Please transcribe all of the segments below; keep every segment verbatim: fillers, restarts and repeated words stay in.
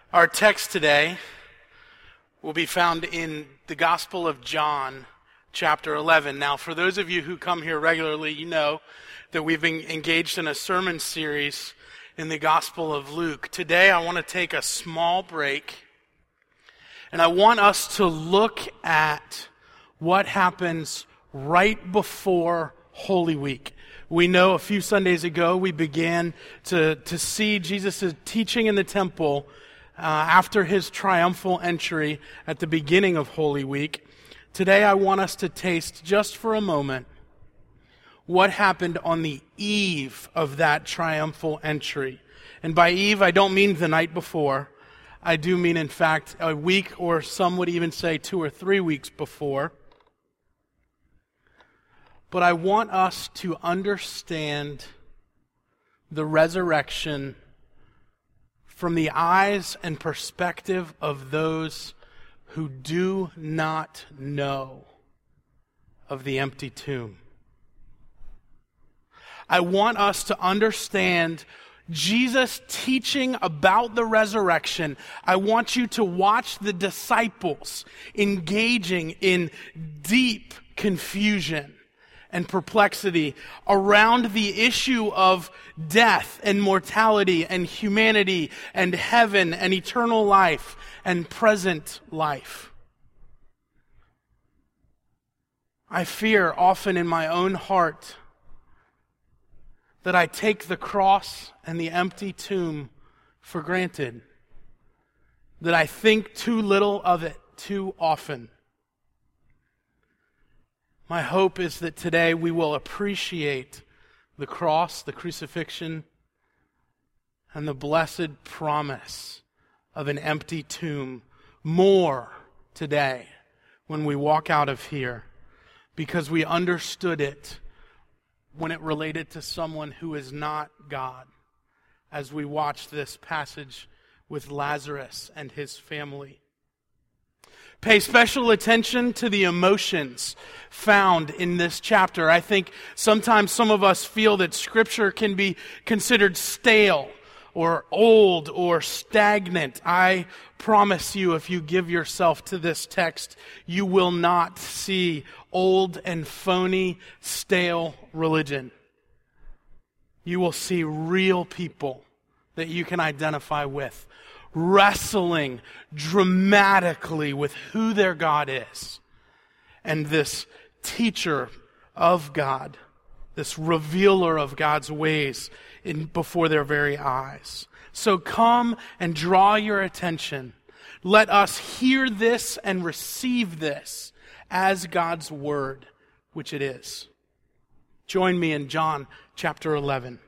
Our text today will be found in the Gospel of John, chapter eleven. Now, for those of you who come here regularly, you know that we've been engaged in a sermon series in the Gospel of Luke. Today, I want to take a small break, and I want us to look at what happens right before Holy Week. We know a few Sundays ago we began to, to see Jesus' teaching in the temple uh, after his triumphal entry at the beginning of Holy Week. Today I want us to taste just for a moment what happened on the eve of that triumphal entry. And by eve, I don't mean the night before. I do mean, in fact, a week, or some would even say two or three weeks before. But I want us to understand the resurrection from the eyes and perspective of those who do not know of the empty tomb. I want us to understand Jesus teaching about the resurrection. I want you to watch the disciples engaging in deep confusion and perplexity around the issue of death and mortality and humanity and heaven and eternal life and present life. I fear often in my own heart that I take the cross and the empty tomb for granted, that I think too little of it too often. My hope is that today we will appreciate the cross, the crucifixion, and the blessed promise of an empty tomb more today when we walk out of here, because we understood it when it related to someone who is not God, as we watch this passage with Lazarus and his family. Pay special attention to the emotions found in this chapter. I think sometimes some of us feel that Scripture can be considered stale or old or stagnant. I promise you, if you give yourself to this text, you will not see old and phony, stale religion. You will see real people that you can identify with, wrestling dramatically with who their God is. And this teacher of God, this revealer of God's ways in before their very eyes. So come and draw your attention. Let us hear this and receive this as God's word, which it is. Join me in John chapter eleven.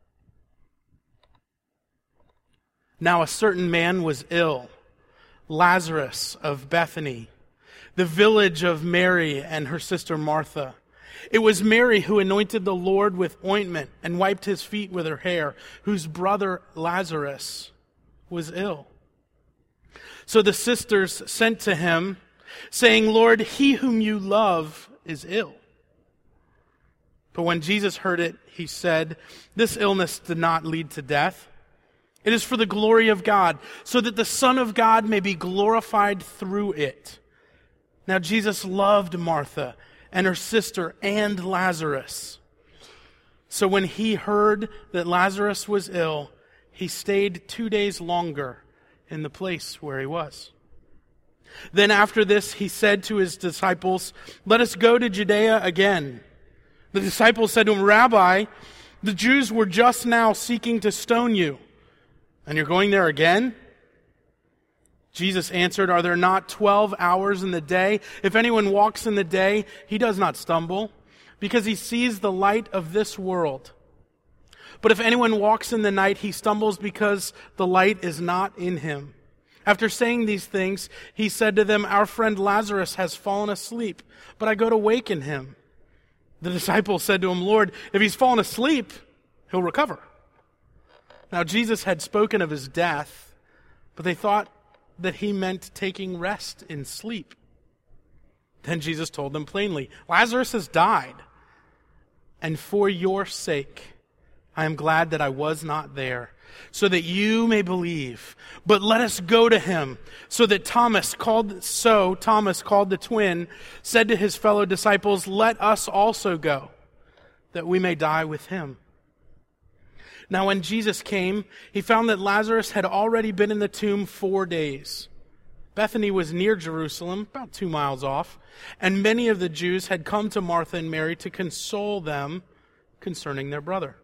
Now a certain man was ill, Lazarus of Bethany, the village of Mary and her sister Martha. It was Mary who anointed the Lord with ointment and wiped his feet with her hair, whose brother Lazarus was ill. So the sisters sent to him, saying, Lord, he whom you love is ill. But when Jesus heard it, he said, this illness did not lead to death. It is for the glory of God, so that the Son of God may be glorified through it. Now Jesus loved Martha and her sister and Lazarus. So when he heard that Lazarus was ill, he stayed two days longer in the place where he was. Then after this, he said to his disciples, let us go to Judea again. The disciples said to him, Rabbi, the Jews were just now seeking to stone you, and you're going there again? Jesus answered, are there not twelve hours in the day? If anyone walks in the day, he does not stumble, because he sees the light of this world. But if anyone walks in the night, he stumbles because the light is not in him. After saying these things, he said to them, our friend Lazarus has fallen asleep, but I go to waken him. The disciples said to him, Lord, if he's fallen asleep, he'll recover. Now Jesus had spoken of his death, but they thought that he meant taking rest in sleep. Then Jesus told them plainly, Lazarus has died, and for your sake I am glad that I was not there, so that you may believe. But let us go to him." So that Thomas called, so Thomas called the twin, said to his fellow disciples, "Let us also go, that we may die with him." Now when Jesus came, he found that Lazarus had already been in the tomb four days. Bethany was near Jerusalem, about two miles off, and many of the Jews had come to Martha and Mary to console them concerning their brother.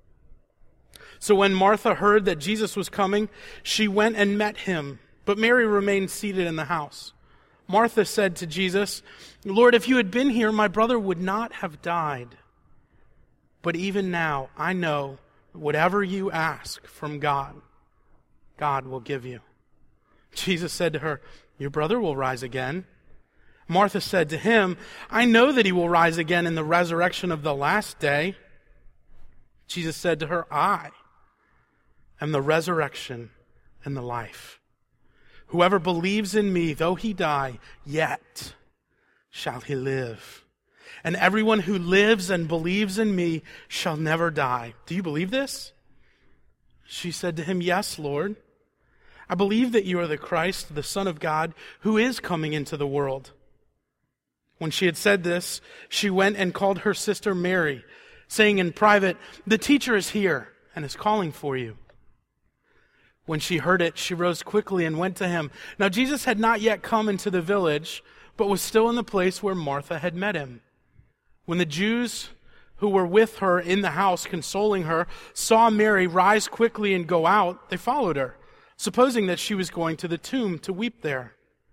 So when Martha heard that Jesus was coming, she went and met him, but Mary remained seated in the house. Martha said to Jesus, "Lord, if you had been here, my brother would not have died. But even now, I know whatever you ask from God, God will give you." Jesus said to her, "Your brother will rise again." Martha said to him, "I know that he will rise again in the resurrection of the last day." Jesus said to her, "I am the resurrection and the life. Whoever believes in me, though he die, yet shall he live. And everyone who lives and believes in me shall never die." Do you believe this? She said to him, "Yes, Lord. I believe that you are the Christ, the Son of God, who is coming into the world." When she had said this, she went and called her sister Mary, saying in private, "The teacher is here and is calling for you." When she heard it, she rose quickly and went to him. Now Jesus had not yet come into the village, but was still in the place where Martha had met him. When the Jews who were with her in the house consoling her saw Mary rise quickly and go out, they followed her, supposing that she was going to the tomb to weep there.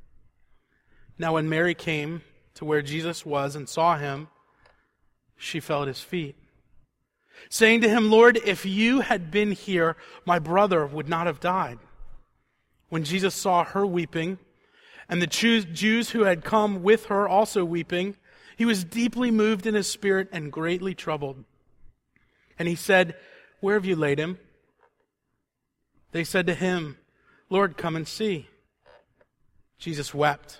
Now when Mary came to where Jesus was and saw him, she fell at his feet, saying to him, "Lord, if you had been here, my brother would not have died." When Jesus saw her weeping, and the Jews who had come with her also weeping, he was deeply moved in his spirit and greatly troubled. And he said, "Where have you laid him?" They said to him, "Lord, come and see." Jesus wept.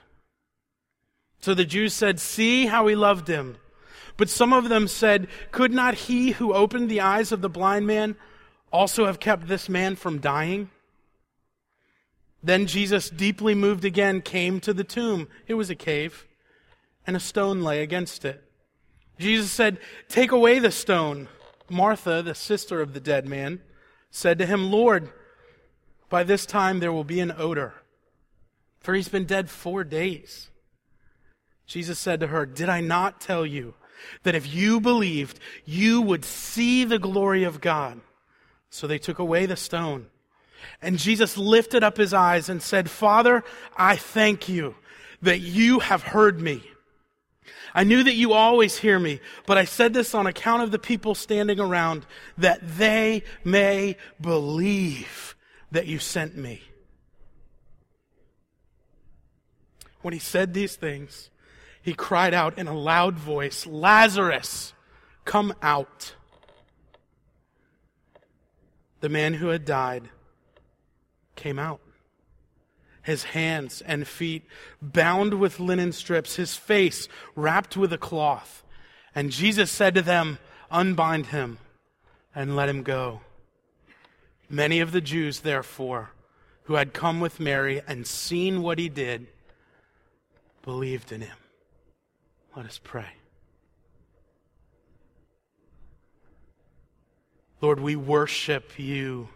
So the Jews said, "See how he loved him." But some of them said, "Could not he who opened the eyes of the blind man also have kept this man from dying?" Then Jesus, deeply moved again, came to the tomb. It was a cave, and a stone lay against it. Jesus said, "Take away the stone." Martha, the sister of the dead man, said to him, "Lord, by this time there will be an odor, for he's been dead four days." Jesus said to her, "Did I not tell you that if you believed, you would see the glory of God?" So they took away the stone. And Jesus lifted up his eyes and said, "Father, I thank you that you have heard me. I knew that you always hear me, but I said this on account of the people standing around, that they may believe that you sent me." When he said these things, he cried out in a loud voice, "Lazarus, come out." The man who had died came out, his hands and feet bound with linen strips, his face wrapped with a cloth. And Jesus said to them, "Unbind him and let him go." Many of the Jews, therefore, who had come with Mary and seen what he did, believed in him. Let us pray. Lord, we worship you,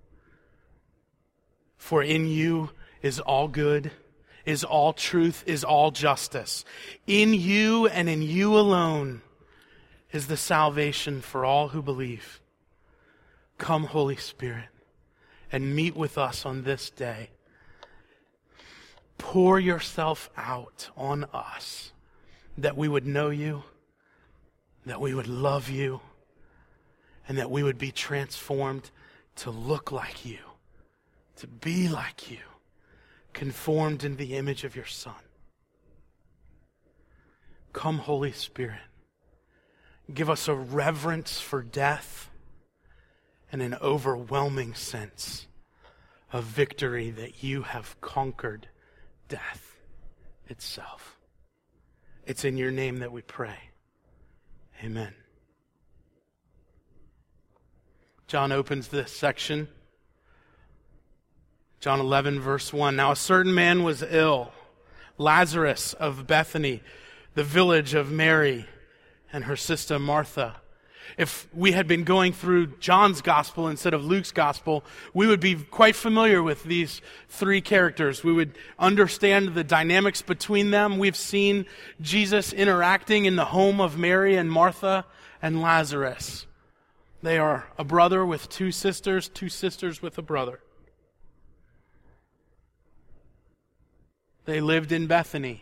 for in you is all good, is all truth, is all justice. In you and in you alone is the salvation for all who believe. Come, Holy Spirit, and meet with us on this day. Pour yourself out on us, that we would know you, that we would love you, and that we would be transformed to look like you, to be like you, conformed in the image of your Son. Come, Holy Spirit, give us a reverence for death and an overwhelming sense of victory that you have conquered death itself. It's in your name that we pray. Amen. John opens this section. John eleven, verse one. Now a certain man was ill, Lazarus of Bethany, the village of Mary and her sister Martha. If we had been going through John's gospel instead of Luke's gospel, we would be quite familiar with these three characters. We would understand the dynamics between them. We've seen Jesus interacting in the home of Mary and Martha and Lazarus. They are a brother with two sisters, two sisters with a brother. They lived in Bethany,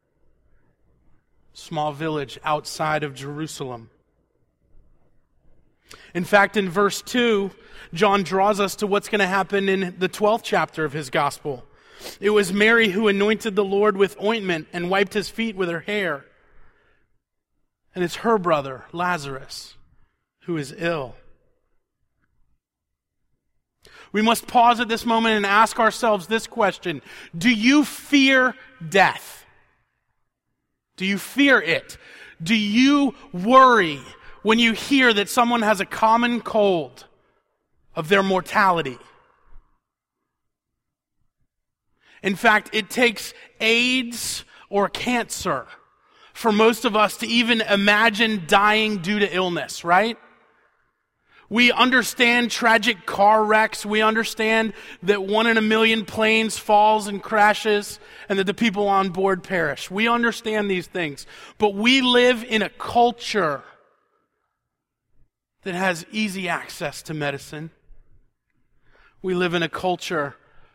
small village outside of Jerusalem. In fact, in verse two, John draws us to what's going to happen in the twelfth chapter of his gospel. It was Mary who anointed the Lord with ointment and wiped his feet with her hair. And it's her brother, Lazarus, who is ill. We must pause at this moment and ask ourselves this question. Do you fear death? Do you fear it? Do you worry when you hear that someone has a common cold of their mortality? In fact, it takes AIDS or cancer for most of us to even imagine dying due to illness, right? We understand tragic car wrecks. We understand that one in a million planes falls and crashes and that the people on board perish. We understand these things. But we live in a culture that has easy access to medicine. We live in a culture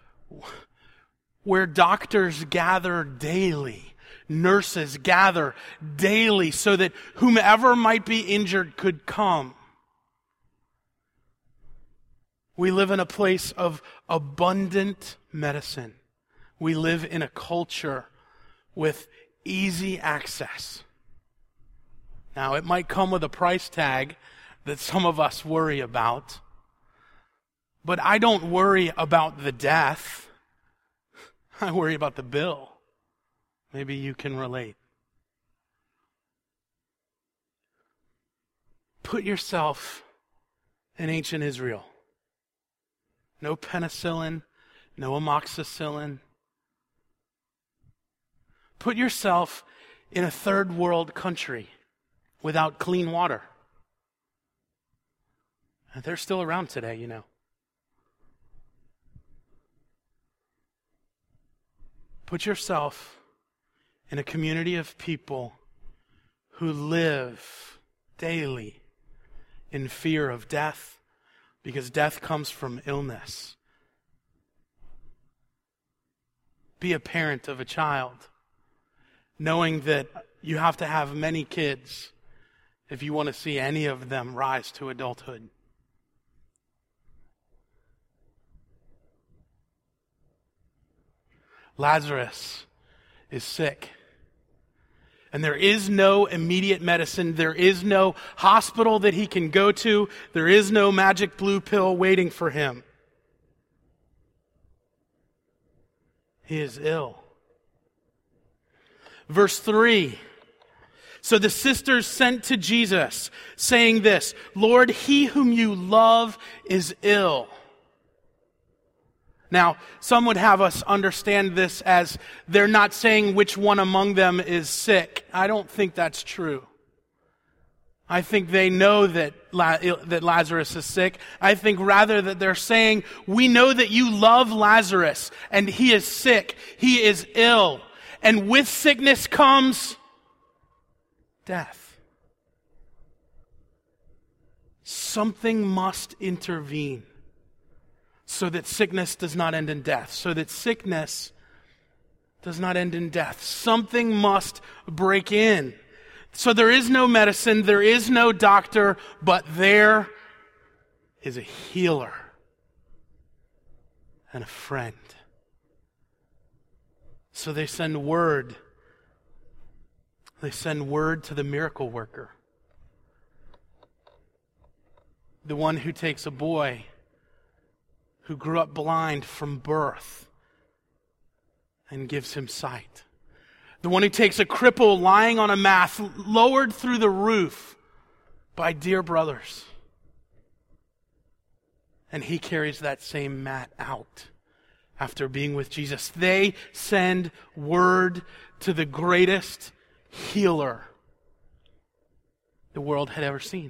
where doctors gather daily, nurses gather daily so that whomever might be injured could come. We live in a place of abundant medicine. We live in a culture with easy access. Now, it might come with a price tag that some of us worry about, but I don't worry about the death. I worry about the bill. Maybe you can relate. Put yourself in ancient Israel. No penicillin, no amoxicillin. Put yourself in a third world country without clean water. They're still around today, you know. Put yourself in a community of people who live daily in fear of death, because death comes from illness. Be a parent of a child, knowing that you have to have many kids if you want to see any of them rise to adulthood. Lazarus is sick. And there is no immediate medicine. There is no hospital that he can go to. There is no magic blue pill waiting for him. He is ill. Verse three. So the sisters sent to Jesus, saying this, Lord, he whom you love is ill. Now, some would have us understand this as they're not saying which one among them is sick. I don't think that's true. I think they know that La- that Lazarus is sick. I think rather that they're saying, we know that you love Lazarus and he is sick. He is ill. And with sickness comes death. Something must intervene so that sickness does not end in death. So that sickness does not end in death. Something must break in. So there is no medicine, there is no doctor, but there is a healer and a friend. So they send word. They send word to the miracle worker. The one who takes a boy who grew up blind from birth and gives him sight. The one who takes a cripple lying on a mat, lowered through the roof by dear brothers, and he carries that same mat out after being with Jesus. They send word to the greatest healer the world had ever seen.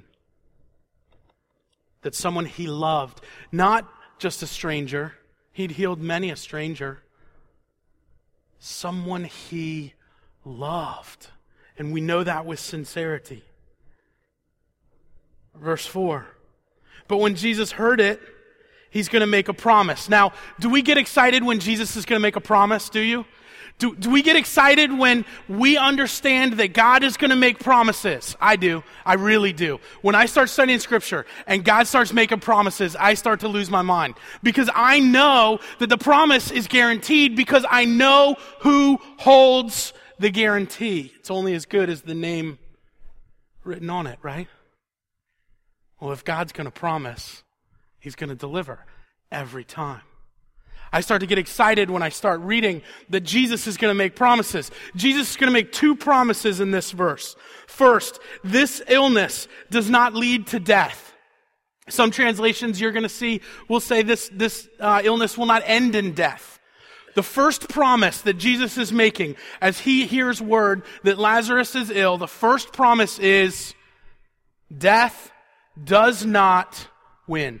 That someone he loved, not just a stranger, he'd healed many a stranger, someone he loved. And we know that with sincerity. Verse four. But when Jesus heard it, he's going to make a promise. Now, do we get excited when Jesus is going to make a promise? Do you? Do, do we get excited when we understand that God is going to make promises? I do. I really do. When I start studying Scripture and God starts making promises, I start to lose my mind. Because I know that the promise is guaranteed because I know who holds the guarantee. It's only as good as the name written on it, right? Well, if God's going to promise, he's going to deliver every time. I start to get excited when I start reading that Jesus is going to make promises. Jesus is going to make two promises in this verse. First, this illness does not lead to death. Some translations you're going to see will say this, this uh, illness will not end in death. The first promise that Jesus is making as he hears word that Lazarus is ill, the first promise is death does not win.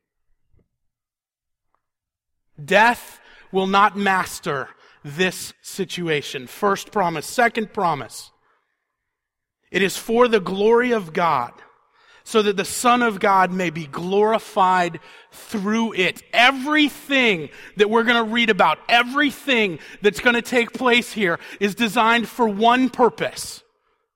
Death will not master this situation. First promise. Second promise. It is for the glory of God, so that the Son of God may be glorified through it. Everything that we're going to read about, everything that's going to take place here is designed for one purpose.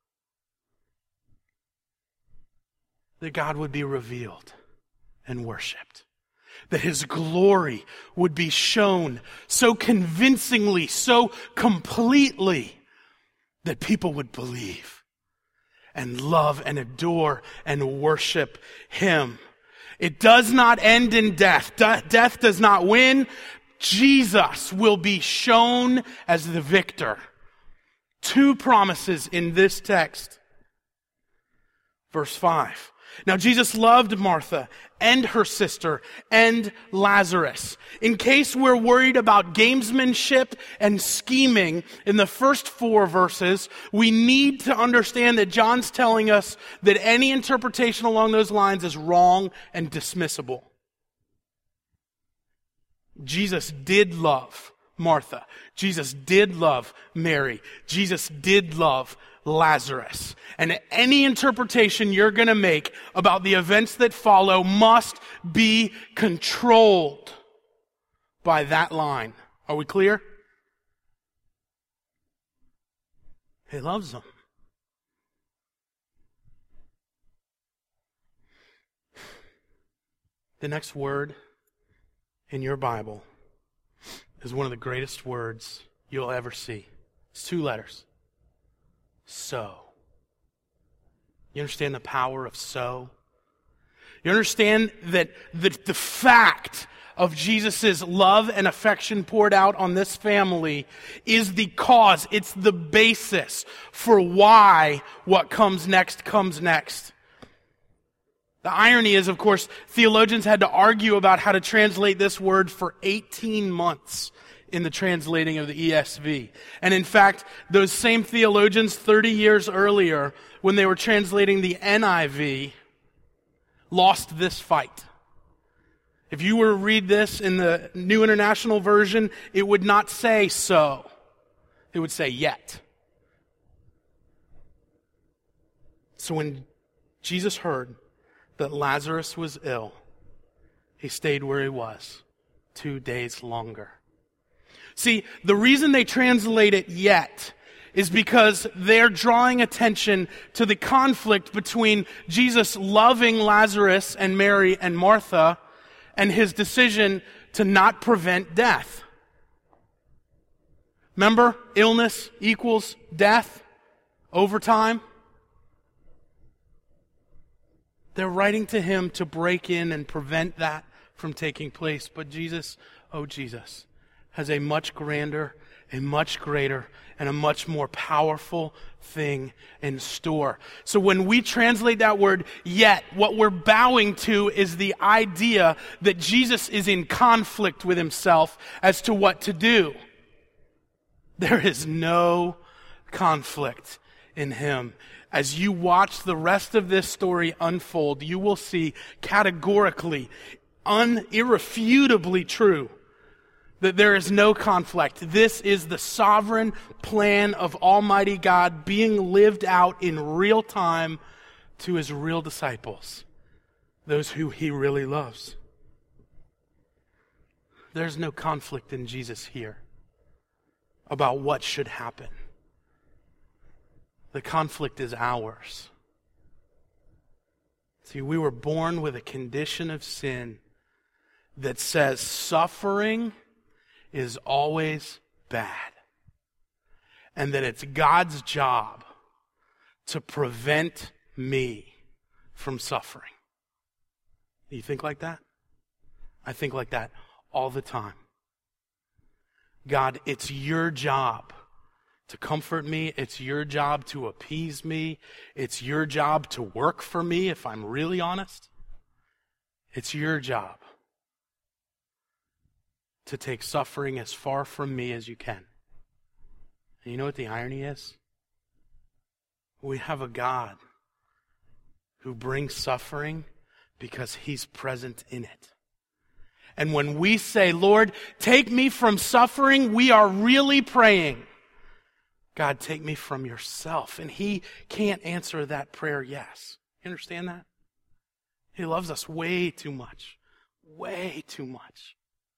That God would be revealed and worshiped. That his glory would be shown so convincingly, so completely, that people would believe and love and adore and worship him. It does not end in death. De- death does not win. Jesus will be shown as the victor. Two promises in this text. Verse five. Now, Jesus loved Martha and her sister and Lazarus. In case we're worried about gamesmanship and scheming in the first four verses, we need to understand that John's telling us that any interpretation along those lines is wrong and dismissible. Jesus did love Martha. Jesus did love Mary. Jesus did love Lazarus. And any interpretation you're going to make about the events that follow must be controlled by that line. Are we clear? He loves them. The next word in your Bible is one of the greatest words you'll ever see. It's two letters. So. You understand the power of so? You understand that the, the fact of Jesus' love and affection poured out on this family is the cause, it's the basis for why what comes next comes next. The irony is, of course, theologians had to argue about how to translate this word for eighteen months in the translating of the E S V. And in fact, those same theologians thirty years earlier, when they were translating the N I V, lost this fight. If you were to read this in the New International Version, it would not say so. It would say yet. So when Jesus heard that Lazarus was ill, he stayed where he was two days longer. See, the reason they translate it yet is because they're drawing attention to the conflict between Jesus loving Lazarus and Mary and Martha and his decision to not prevent death. Remember, illness equals death over time. They're writing to him to break in and prevent that from taking place. But Jesus, oh Jesus, has a much grander, a much greater, and a much more powerful thing in store. So when we translate that word yet, what we're bowing to is the idea that Jesus is in conflict with himself as to what to do. There is no conflict in him. As you watch the rest of this story unfold, you will see categorically, un- irrefutably true that there is no conflict. This is the sovereign plan of Almighty God being lived out in real time to his real disciples, those who he really loves. There's no conflict in Jesus here about what should happen. The conflict is ours. See, we were born with a condition of sin that says suffering is always bad. And that it's God's job to prevent me from suffering. Do you think like that? I think like that all the time. God, it's your job to comfort me. It's your job to appease me. It's your job to work for me, if I'm really honest. It's your job to take suffering as far from me as you can. And you know what the irony is? We have a God who brings suffering because he's present in it. And when we say, Lord, take me from suffering, we are really praying, God, take me from yourself. And he can't answer that prayer yes. You understand that? He loves us way too much. Way too much.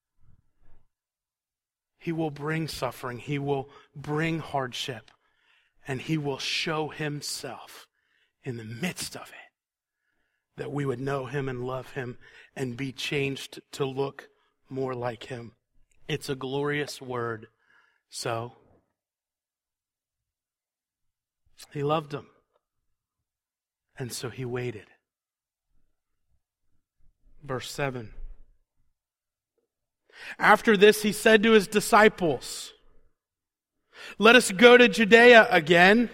He will bring suffering. He will bring hardship. And he will show himself in the midst of it, that we would know him and love him and be changed to look more like him. It's a glorious word. So, he loved them. And so he waited. Verse seven. After this, he said to his disciples, let us go to Judea again.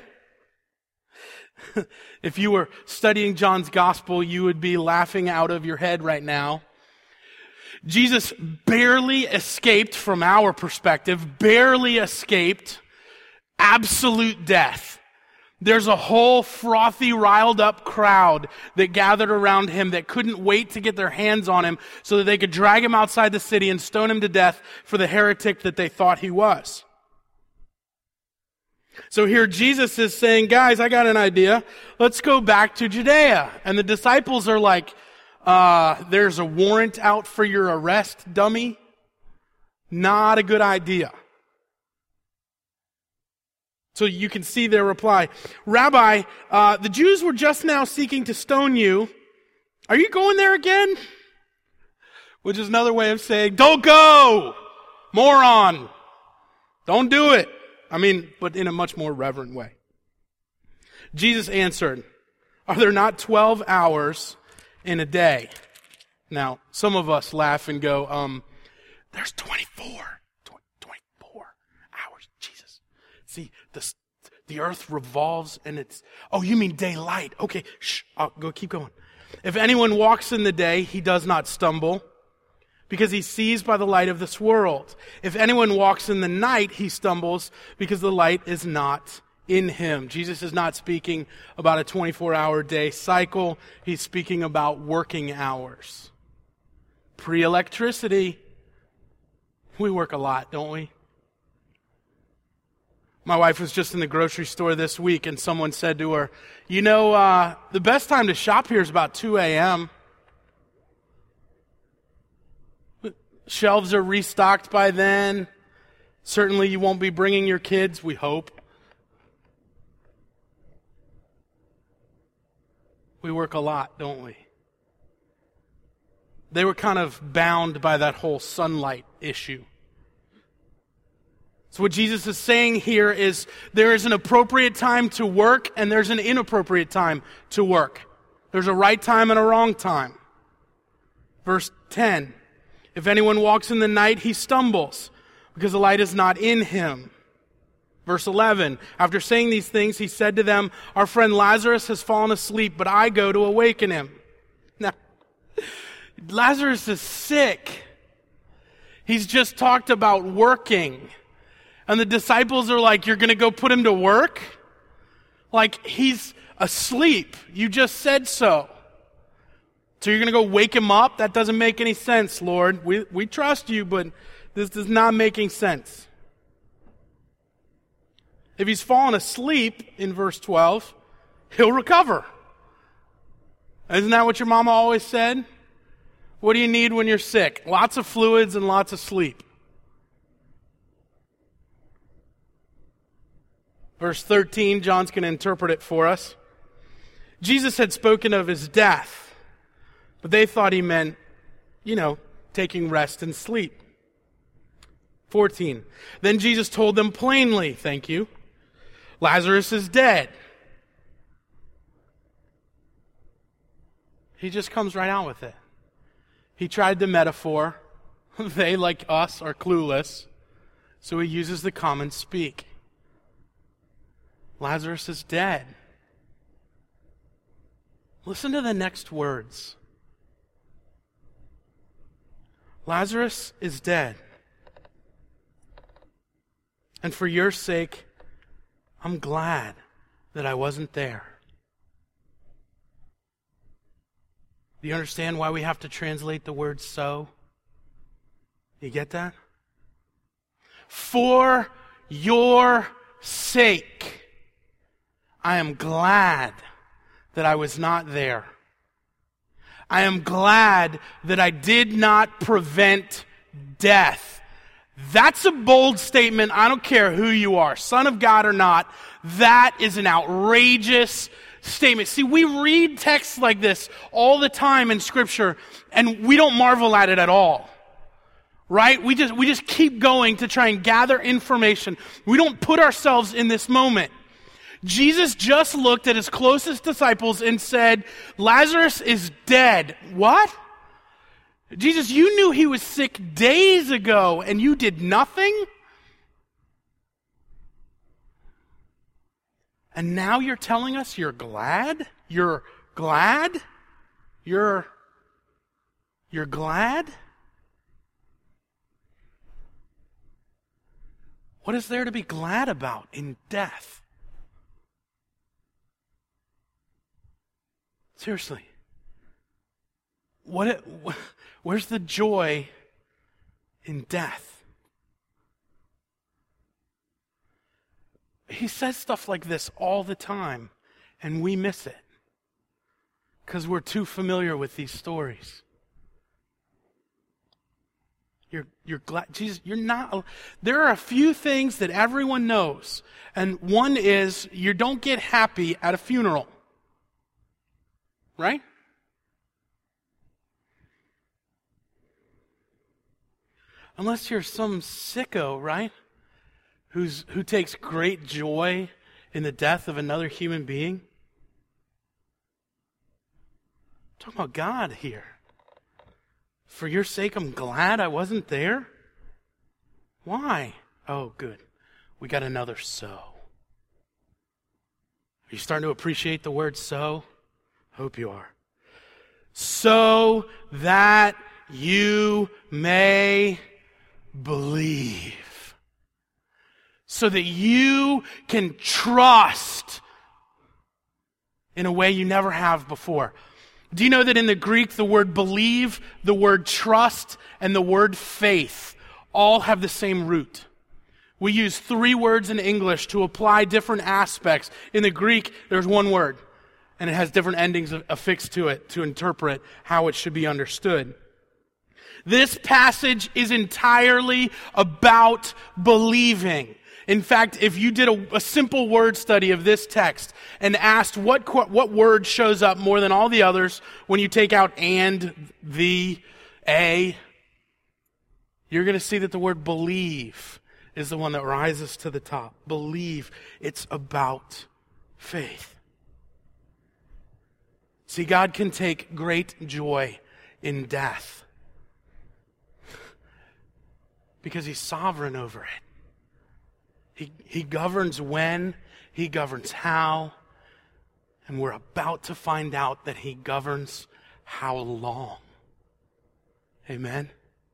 If you were studying John's gospel, you would be laughing out of your head right now. Jesus barely escaped, from our perspective, barely escaped absolute death. There's a whole frothy, riled up crowd that gathered around him that couldn't wait to get their hands on him so that they could drag him outside the city and stone him to death for the heretic that they thought he was. So here Jesus is saying, guys, I got an idea. Let's go back to Judea. And the disciples are like, uh, there's a warrant out for your arrest, dummy. Not a good idea. So you can see their reply. Rabbi, uh, the Jews were just now seeking to stone you. Are you going there again? Which is another way of saying, don't go! Moron! Don't do it! I mean, but in a much more reverent way. Jesus answered, are there not twelve hours in a day? Now, some of us laugh and go, um, there's twenty-four. twenty-four hours, Jesus. See, the, the earth revolves and it's, oh, you mean daylight. Okay, shh, I'll go keep going. If anyone walks in the day, he does not stumble, because he sees by the light of this world. If anyone walks in the night, he stumbles because the light is not in him. Jesus is not speaking about a twenty-four hour day cycle. He's speaking about working hours. Pre-electricity. We work a lot, don't we? My wife was just in the grocery store this week and someone said to her, you know, uh, the best time to shop here is about two a.m. Shelves are restocked by then. Certainly you won't be bringing your kids, we hope. We work a lot, don't we? They were kind of bound by that whole sunlight issue. So what Jesus is saying here is there is an appropriate time to work and there's an inappropriate time to work. There's a right time and a wrong time. Verse ten. If anyone walks in the night, he stumbles, because the light is not in him. Verse eleven, after saying these things, he said to them, our friend Lazarus has fallen asleep, but I go to awaken him. Now, Lazarus is sick. He's just talked about working. And the disciples are like, you're going to go put him to work? Like, he's asleep. You just said so. So you're going to go wake him up? That doesn't make any sense, Lord. We, we trust you, but this is not making sense. If he's fallen asleep, in verse twelve, he'll recover. Isn't that what your mama always said? What do you need when you're sick? Lots of fluids and lots of sleep. Verse thirteen, John's going to interpret it for us. Jesus had spoken of his death, but they thought he meant, you know, taking rest and sleep. fourteen, then Jesus told them plainly, thank you, Lazarus is dead. He just comes right out with it. He tried the metaphor. They, like us, are clueless. So he uses the common speak. Lazarus is dead. Listen to the next words. Lazarus is dead. And for your sake, I'm glad that I wasn't there. Do you understand why we have to translate the word so? You get that? For your sake, I am glad that I was not there. I am glad that I did not prevent death. That's a bold statement. I don't care who you are, son of God or not. That is an outrageous statement. See, we read texts like this all the time in Scripture, and we don't marvel at it at all. Right? We just, we just keep going to try and gather information. We don't put ourselves in this moment. Jesus just looked at his closest disciples and said, Lazarus is dead. What? Jesus, you knew he was sick days ago and you did nothing? And now you're telling us you're glad? You're glad? You're, you're glad? What is there to be glad about in death? Seriously. What? It, where's the joy in death? He says stuff like this all the time, and we miss it because we're too familiar with these stories. You're, you're glad, Jesus, you're not, there are a few things that everyone knows, and one is you don't get happy at a funeral. Right? Unless you're some sicko, right? Who's who takes great joy in the death of another human being. I'm talking about God here. For your sake, I'm glad I wasn't there. Why? Oh, good. We got another so. Are you starting to appreciate the word so? Hope you are. So that you may believe. So that you can trust in a way you never have before. Do you know that in the Greek, the word believe, the word trust, and the word faith all have the same root? We use three words in English to apply different aspects. In the Greek, there's one word. And it has different endings affixed to it to interpret how it should be understood. This passage is entirely about believing. In fact, if you did a, a simple word study of this text and asked what what word shows up more than all the others when you take out and, the, a, you're going to see that the word believe is the one that rises to the top. Believe. It's about faith. See, God can take great joy in death Because he's sovereign over it. He, he governs when, he governs how, and we're about to find out that he governs how long. Amen?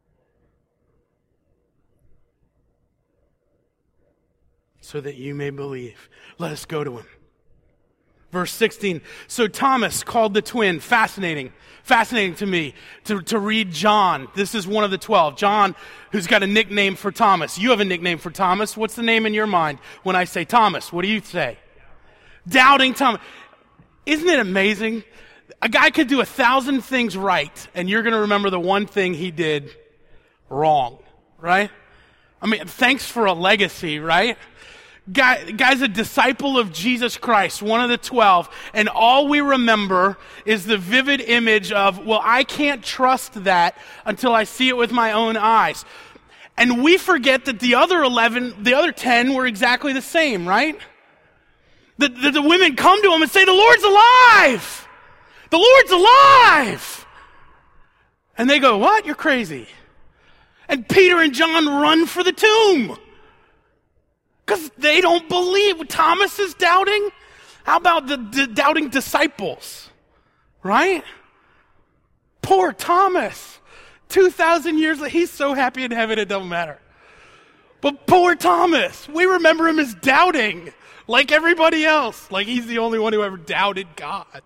So that you may believe. Let us go to him. Verse sixteen, so Thomas called the twin, fascinating, fascinating to me to, to read John. This is one of the twelve. John, who's got a nickname for Thomas. You have a nickname for Thomas. What's the name in your mind when I say Thomas? What do you say? Doubting Thomas. Isn't it amazing? A guy could do a thousand things right, and you're going to remember the one thing he did wrong, right? I mean, thanks for a legacy, right? Guy, guy's a disciple of Jesus Christ, one of the twelve, and all we remember is the vivid image of, well, I can't trust that until I see it with my own eyes. And we forget that the other eleven, the other ten were exactly the same, right? The, the, the women come to him and say, the Lord's alive! The Lord's alive! And they go, what? You're crazy. And Peter and John run for the tomb. Because they don't believe. Thomas is doubting. How about the, the doubting disciples? Right? Poor Thomas. two thousand years later, he's so happy in heaven it doesn't matter. But poor Thomas, we remember him as doubting, like everybody else. Like he's the only one who ever doubted God.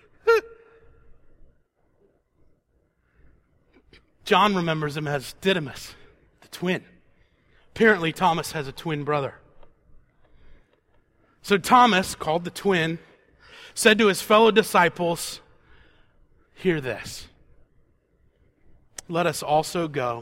John remembers him as Didymus, the twin. Apparently Thomas has a twin brother. So Thomas, called the twin, said to his fellow disciples, hear this. Let us also go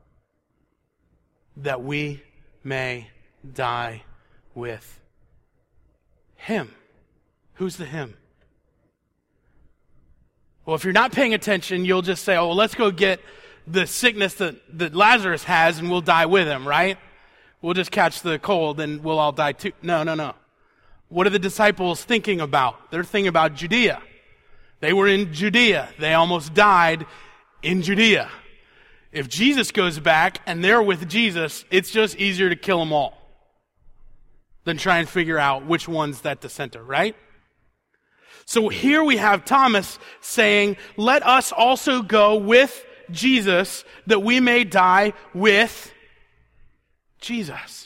that we may die with him. Who's the him? Well, if you're not paying attention, you'll just say, oh, well, let's go get the sickness that, that Lazarus has and we'll die with him, right? We'll just catch the cold and we'll all die too. No, no, no. What are the disciples thinking about? They're thinking about Judea. They were in Judea. They almost died in Judea. If Jesus goes back and they're with Jesus, it's just easier to kill them all than try and figure out which one's that dissenter, right? So here we have Thomas saying, let us also go with Jesus that we may die with Jesus.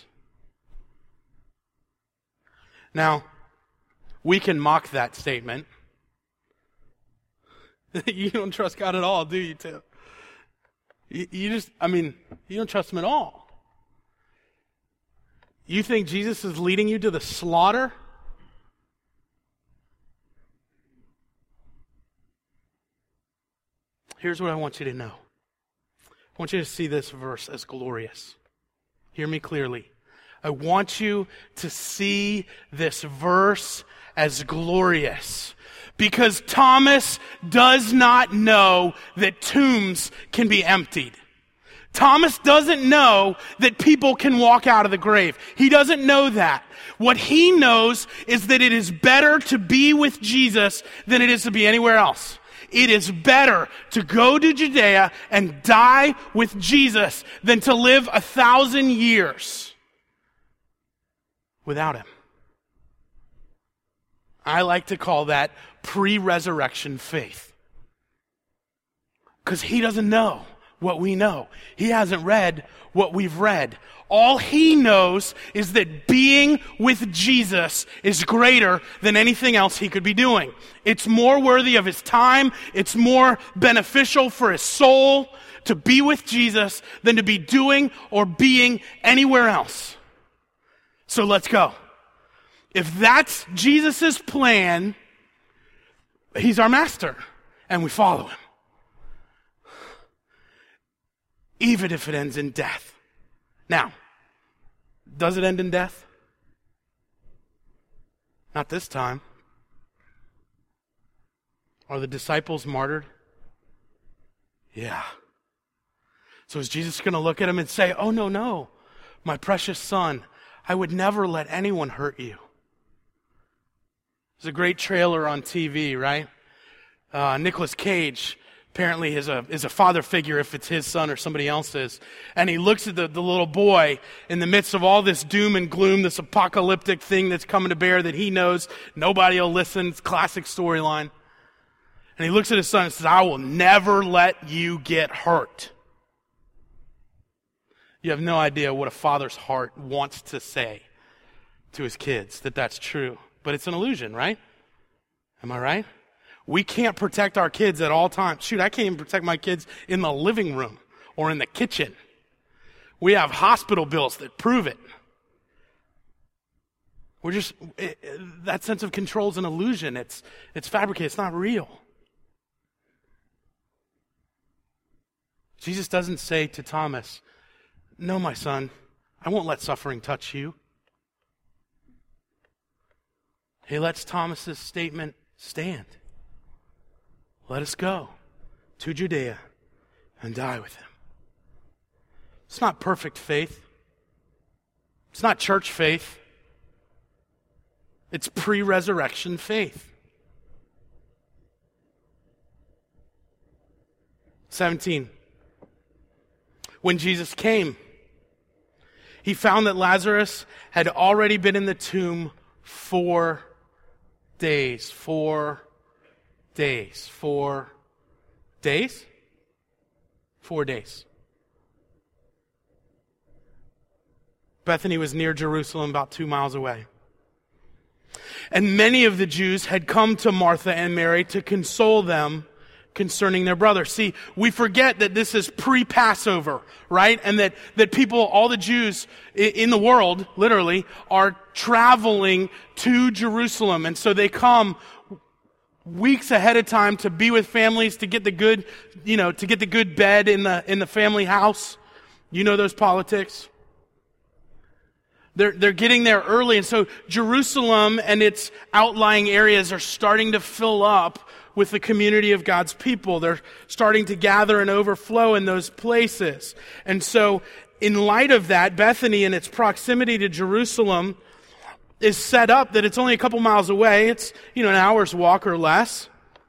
Now, we can mock that statement. You don't trust God at all, do you, Tim? You, you just, I mean, you don't trust him at all. You think Jesus is leading you to the slaughter? Here's what I want you to know. I want you to see this verse as glorious. Hear me clearly. I want you to see this verse as glorious. Because Thomas does not know that tombs can be emptied. Thomas doesn't know that people can walk out of the grave. He doesn't know that. What he knows is that it is better to be with Jesus than it is to be anywhere else. It is better to go to Judea and die with Jesus than to live a thousand years without him. I like to call that pre-resurrection faith. Because he doesn't know what we know. He hasn't read what we've read. All he knows is that being with Jesus is greater than anything else he could be doing. It's more worthy of his time. It's more beneficial for his soul to be with Jesus than to be doing or being anywhere else. So let's go. If that's Jesus' plan, he's our master, and we follow him. Even if it ends in death. Now, does it end in death? Not this time. Are the disciples martyred? Yeah. So is Jesus going to look at him and say, oh, no, no, my precious son, I would never let anyone hurt you. There's a great trailer on T V, right? Uh, Nicolas Cage apparently is a is a father figure if it's his son or somebody else's. And he looks at the, the little boy in the midst of all this doom and gloom, this apocalyptic thing that's coming to bear that he knows nobody will listen. It's a classic storyline. And he looks at his son and says, I will never let you get hurt. You have no idea what a father's heart wants to say to his kids, that that's true. But it's an illusion, right? Am I right? We can't protect our kids at all times. Shoot, I can't even protect my kids in the living room or in the kitchen. We have hospital bills that prove it. We're just, it, it, that sense of control is an illusion. It's, it's fabricated. It's not real. Jesus doesn't say to Thomas, no, my son, I won't let suffering touch you. He lets Thomas's statement stand. Let us go to Judea and die with him. It's not perfect faith. It's not church faith. It's pre-resurrection faith. seventeen. When Jesus came, he found that Lazarus had already been in the tomb four days. Four days. Four days? Four days. Bethany was near Jerusalem, about two miles away. And many of the Jews had come to Martha and Mary to console them concerning their brother. See, we forget that this is pre-Passover, right? And that, that people, all the Jews in the world, literally, are traveling to Jerusalem. And so they come weeks ahead of time to be with families, to get the good, you know, to get the good bed in the, in the family house. You know those politics. They're, they're getting there early. And so Jerusalem and its outlying areas are starting to fill up with the community of God's people. They're starting to gather and overflow in those places. And so, in light of that, Bethany and its proximity to Jerusalem is set up that it's only a couple miles away. It's, you know, an hour's walk or less.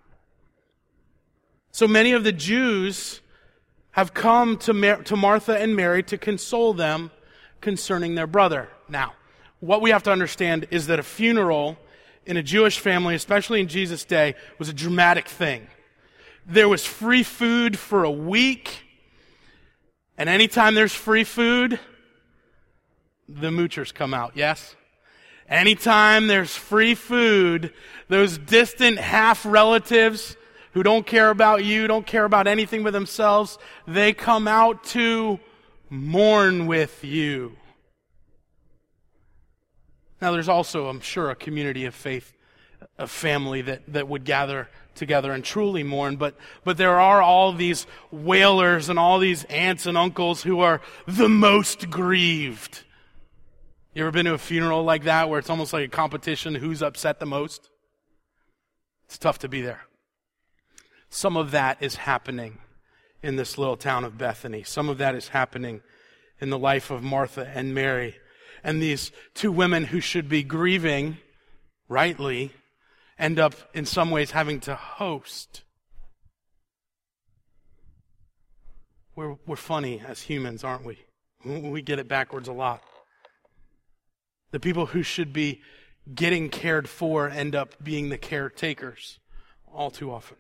So many of the Jews have come to, Mar- to Martha and Mary to console them concerning their brother. Now, what we have to understand is that a funeral in a Jewish family, especially in Jesus' day, was a dramatic thing. There was free food for a week, and anytime there's free food, the moochers come out, yes? Anytime there's free food, those distant half-relatives who don't care about you, don't care about anything but themselves, they come out to mourn with you. Now, there's also, I'm sure, a community of faith, a family that, that would gather together and truly mourn. But, but there are all these wailers and all these aunts and uncles who are the most grieved. You ever been to a funeral like that where it's almost like a competition, who's upset the most? It's tough to be there. Some of that is happening in this little town of Bethany. Some of that is happening in the life of Martha and Mary. And these two women who should be grieving, rightly, end up in some ways having to host. We're, we're funny as humans, aren't we? We get it backwards a lot. The people who should be getting cared for end up being the caretakers all too often.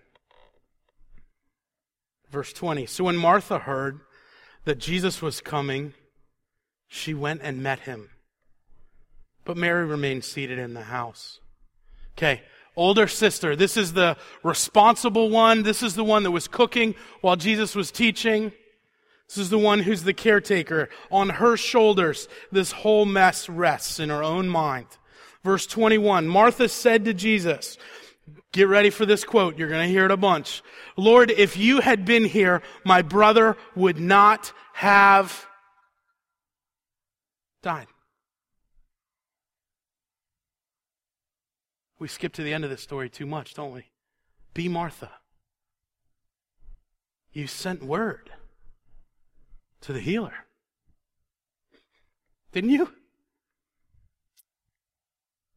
Verse twenty, so when Martha heard that Jesus was coming, she went and met him. But Mary remained seated in the house. Okay, older sister. This is the responsible one. This is the one that was cooking while Jesus was teaching. This is the one who's the caretaker. On her shoulders, this whole mess rests in her own mind. Verse twenty-one, Martha said to Jesus, get ready for this quote. You're going to hear it a bunch. Lord, if you had been here, my brother would not have died. We skip to the end of this story too much, don't we? Be Martha. You sent word to the healer. Didn't you? I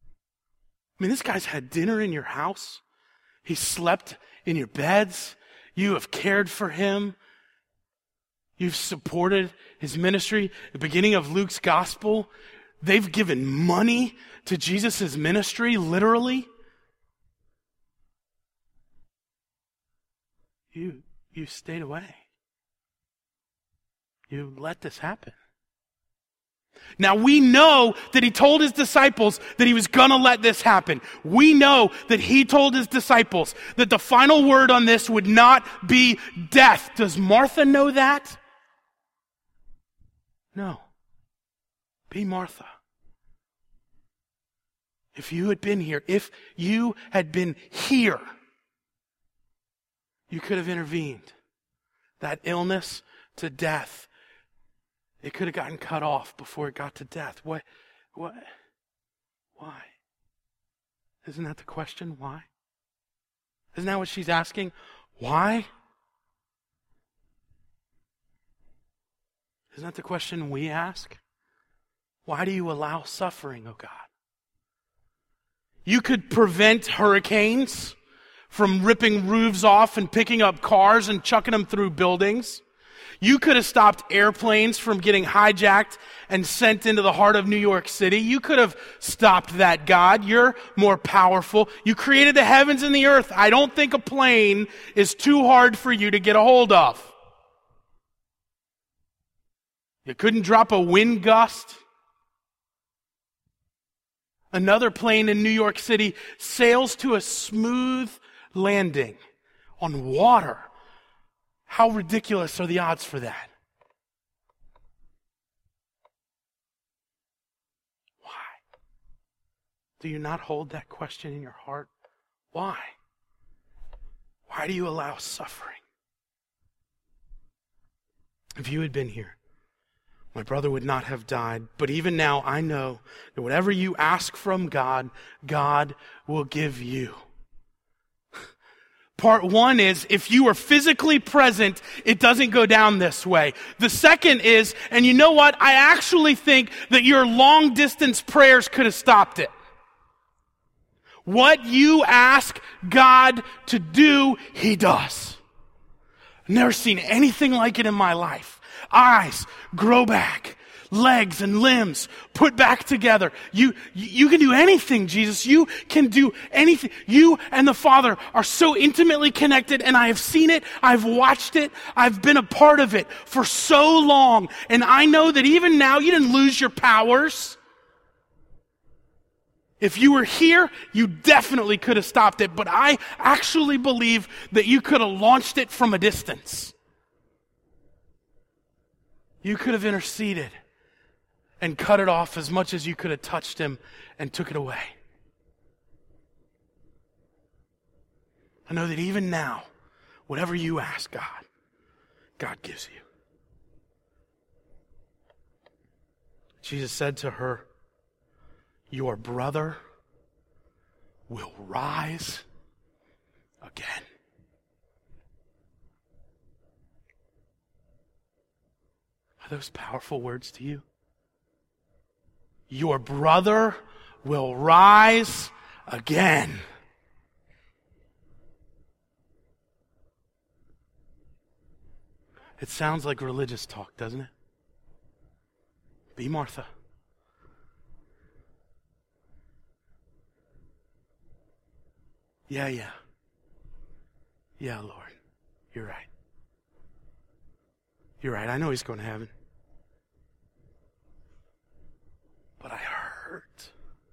mean, this guy's had dinner in your house. He slept in your beds. You have cared for him. You've supported his ministry. The beginning of Luke's gospel, they've given money to Jesus' ministry, literally. You, you stayed away. You let this happen. Now we know that he told his disciples that he was going to let this happen. We know that he told his disciples that the final word on this would not be death. Does Martha know that? No. Be Martha. If you had been here, if you had been here, you could have intervened. That illness to death, it could have gotten cut off before it got to death. What? What? Why? Isn't that the question? Why? Isn't that what she's asking? Why? Isn't that the question we ask? Why do you allow suffering, oh God? You could prevent hurricanes from ripping roofs off and picking up cars and chucking them through buildings. You could have stopped airplanes from getting hijacked and sent into the heart of New York City. You could have stopped that, God. You're more powerful. You created the heavens and the earth. I don't think a plane is too hard for you to get a hold of. You couldn't drop a wind gust. Another plane in New York City sails to a smooth landing on water. How ridiculous are the odds for that? Why? Do you not hold that question in your heart? Why? Why do you allow suffering? If you had been here, my brother would not have died. But even now, I know that whatever you ask from God, God will give you. Part one is, if you are physically present, it doesn't go down this way. The second is, and you know what? I actually think that your long distance prayers could have stopped it. What you ask God to do, He does. I've never seen anything like it in my life. Eyes grow back. Legs and limbs put back together. You, you can do anything, Jesus. You can do anything. You and the Father are so intimately connected, and I have seen it. I've watched it. I've been a part of it for so long. And I know that even now you didn't lose your powers. If you were here, you definitely could have stopped it. But I actually believe that you could have launched it from a distance. You could have interceded and cut it off as much as you could have touched him and took it away. I know that even now, whatever you ask God, God gives you. Jesus said to her, your brother will rise again. Are those powerful words to you? Your brother will rise again. It sounds like religious talk, doesn't it? Be Martha. Yeah, yeah. Yeah, Lord. You're right. You're right. I know he's going to heaven. But I hurt.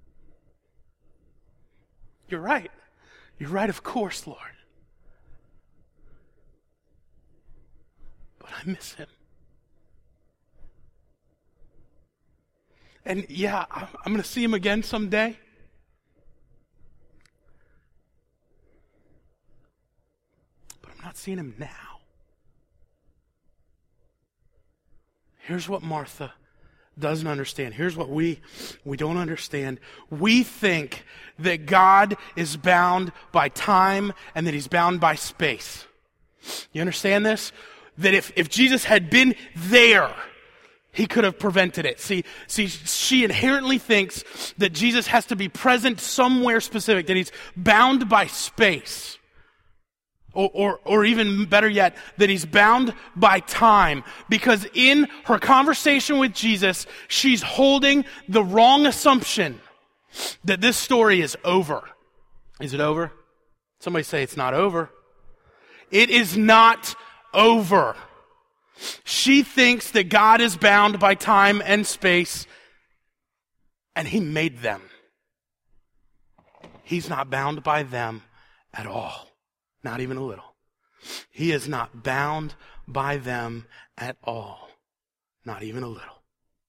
You're right. You're right, of course, Lord. But I miss him. And yeah, I'm going to see him again someday. But I'm not seeing him now. Here's what Martha doesn't understand. Here's what we we don't understand. We think that God is bound by time and that he's bound by space. You understand this? That if, if Jesus had been there, he could have prevented it. See, see, she inherently thinks that Jesus has to be present somewhere specific, that he's bound by space. Or, or, or even better yet, that he's bound by time. Because in her conversation with Jesus, she's holding the wrong assumption that this story is over. Is it over? Somebody say it's not over. It is not over. She thinks that God is bound by time and space, and he made them. He's not bound by them at all. Not even a little. He is not bound by them at all. Not even a little.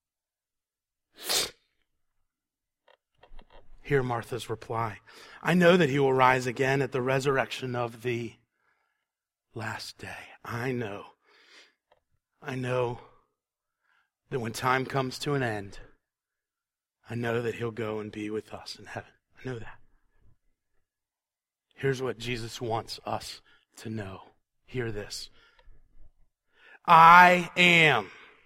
Hear Martha's reply. I know that he will rise again at the resurrection of the last day. I know. I know that when time comes to an end, I know that he'll go and be with us in heaven. I know that. Here's what Jesus wants us to know. Hear this. I am.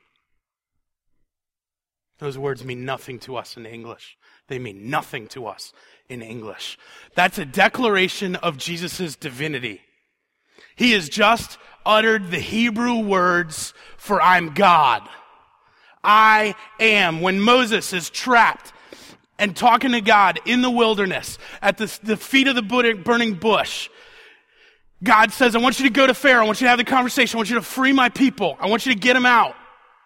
Those words mean nothing to us in English. They mean nothing to us in English. That's a declaration of Jesus' divinity. He has just uttered the Hebrew words for I'm God. I am. When Moses is trapped and talking to God in the wilderness at the, the feet of the burning bush, God says, I want you to go to Pharaoh. I want you to have the conversation. I want you to free my people. I want you to get them out.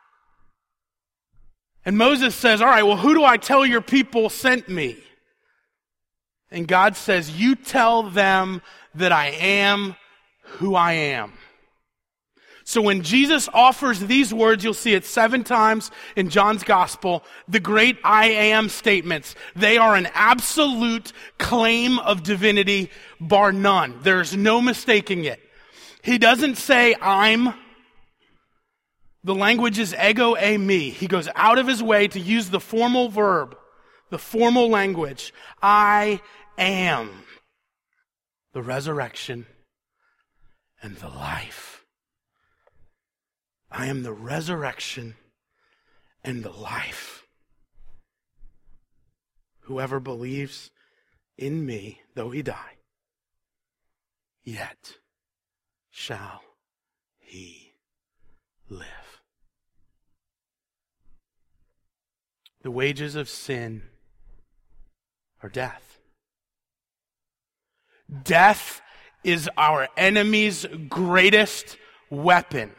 And Moses says, all right, well, who do I tell your people sent me? And God says, you tell them that I am who I am. So when Jesus offers these words, you'll see it seven times in John's gospel, the great I am statements. They are an absolute claim of divinity, bar none. There's no mistaking it. He doesn't say I'm. The language is ego eimi. He goes out of his way to use the formal verb, the formal language. I am the resurrection and the life. I am the resurrection and the life. Whoever believes in me, though he die, yet shall he live. The wages of sin are death. Death is our enemy's greatest weapon.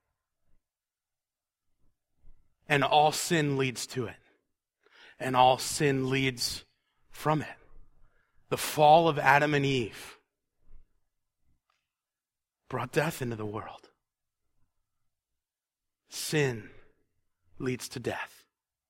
And all sin leads to it. And all sin leads from it. The fall of Adam and Eve brought death into the world. Sin leads to death.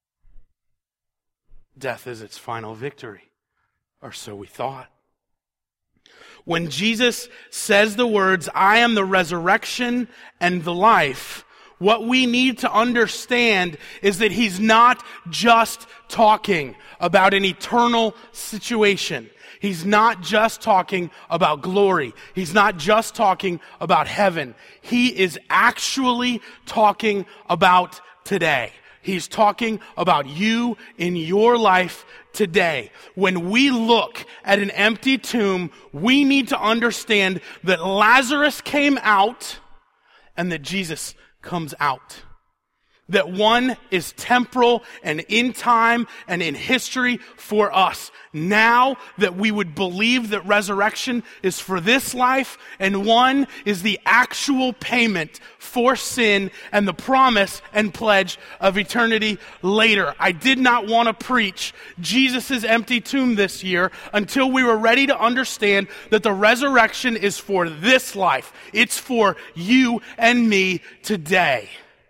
Death is its final victory, or so we thought. When Jesus says the words, I am the resurrection and the life, what we need to understand is that he's not just talking about an eternal situation. He's not just talking about glory. He's not just talking about heaven. He is actually talking about today. He's talking about you in your life today. When we look at an empty tomb, we need to understand that Lazarus came out and that Jesus comes out. That one is temporal and in time and in history for us. Now that we would believe that resurrection is for this life, and one is the actual payment for sin and the promise and pledge of eternity later. I did not want to preach Jesus' empty tomb this year until we were ready to understand that the resurrection is for this life. It's for you and me today.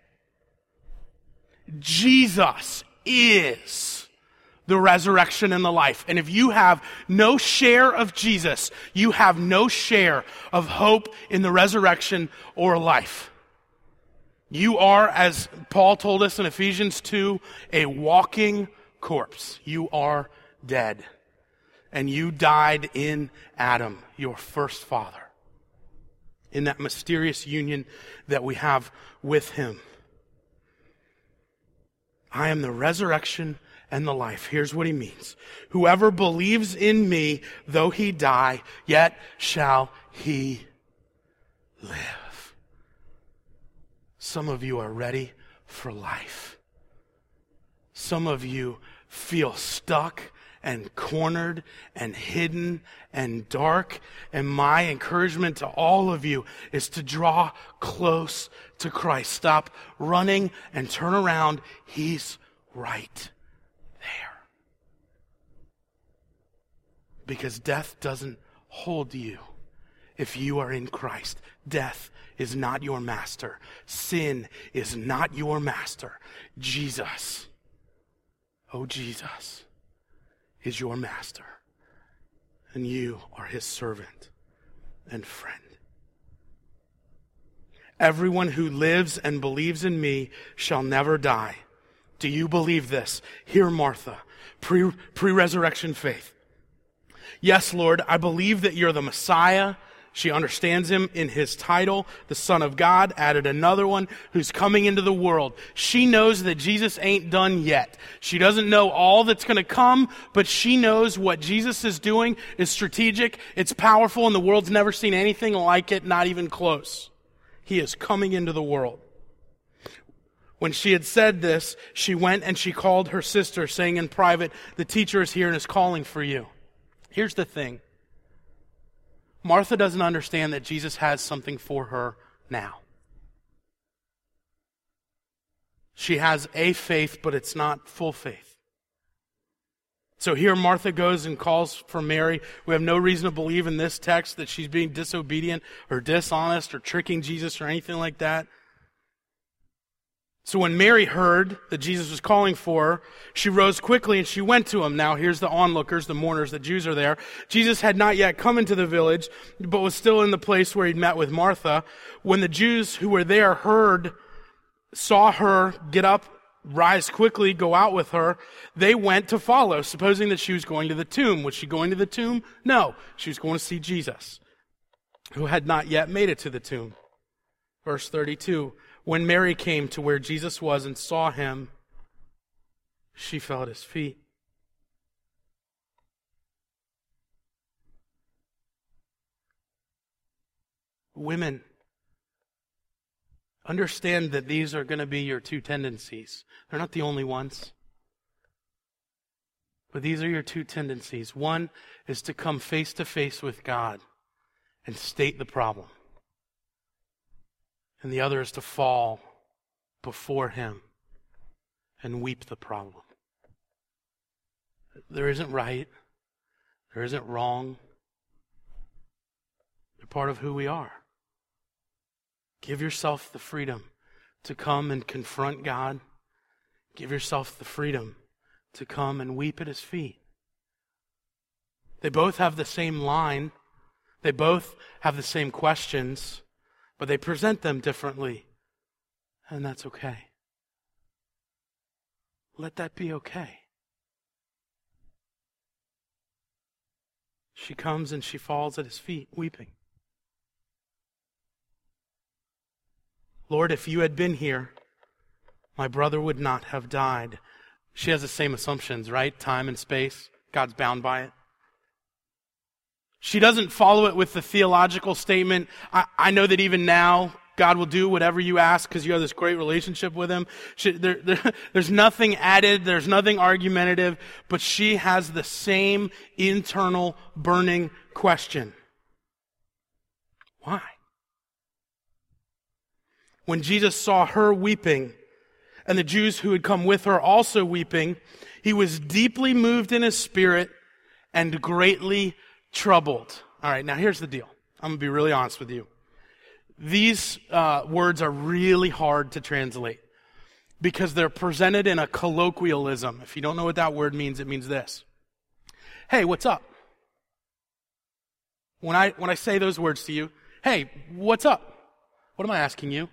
Jesus is the resurrection and the life. And if you have no share of Jesus, you have no share of hope in the resurrection or life. You are, as Paul told us in Ephesians two, a walking corpse. You are dead. And you died in Adam, your first father, in that mysterious union that we have with him. I am the resurrection and the life. Here's what he means. Whoever believes in me, though he die, yet shall he live. Some of you are ready for life. Some of you feel stuck and cornered and hidden and dark. And my encouragement to all of you is to draw close to Christ. Stop running and turn around. He's right there. Because death doesn't hold you if you are in Christ. Death is not your master. Sin is not your master. Jesus, oh Jesus, is your master. And you are his servant and friend. Everyone who lives and believes in me shall never die. Do you believe this? Hear Martha, pre, pre-resurrection faith. Yes, Lord, I believe that you're the Messiah. She understands him in his title, the Son of God, added another one who's coming into the world. She knows that Jesus ain't done yet. She doesn't know all that's going to come, but she knows what Jesus is doing is strategic, it's powerful, and the world's never seen anything like it, not even close. He is coming into the world. When she had said this, she went and she called her sister, saying in private, the teacher is here and is calling for you. Here's the thing. Martha doesn't understand that Jesus has something for her now. She has a faith, but it's not full faith. So here Martha goes and calls for Mary. We have no reason to believe in this text that she's being disobedient or dishonest or tricking Jesus or anything like that. So when Mary heard that Jesus was calling for her, she rose quickly and she went to him. Now here's the onlookers, the mourners, the Jews are there. Jesus had not yet come into the village, but was still in the place where he'd met with Martha. When the Jews who were there heard, saw her get up, rise quickly, go out with her, they went to follow, supposing that she was going to the tomb. Was she going to the tomb? No. She was going to see Jesus, who had not yet made it to the tomb. Verse thirty-two. When Mary came to where Jesus was and saw him, she fell at his feet. Women, understand that these are going to be your two tendencies. They're not the only ones. But these are your two tendencies. One is to come face to face with God and state the problem. And the other is to fall before him and weep the problem. There isn't right. There isn't wrong. They're part of who we are. Give yourself the freedom to come and confront God. Give yourself the freedom to come and weep at his feet. They both have the same line. They both have the same questions. But they present them differently, and that's okay. Let that be okay. She comes and she falls at his feet, weeping. Lord, if you had been here, my brother would not have died. She has the same assumptions, right? Time and space. God's bound by it. She doesn't follow it with the theological statement, I, I know that even now, God will do whatever you ask because you have this great relationship with him. She, there, there, there's nothing added, there's nothing argumentative, but she has the same internal burning question. Why? When Jesus saw her weeping, and the Jews who had come with her also weeping, he was deeply moved in his spirit and greatly troubled. All right, now here's the deal. I'm going to be really honest with you. These uh, words are really hard to translate because they're presented in a colloquialism. If you don't know what that word means, it means this. Hey, what's up? When I when I say those words to you, hey, what's up? What am I asking you?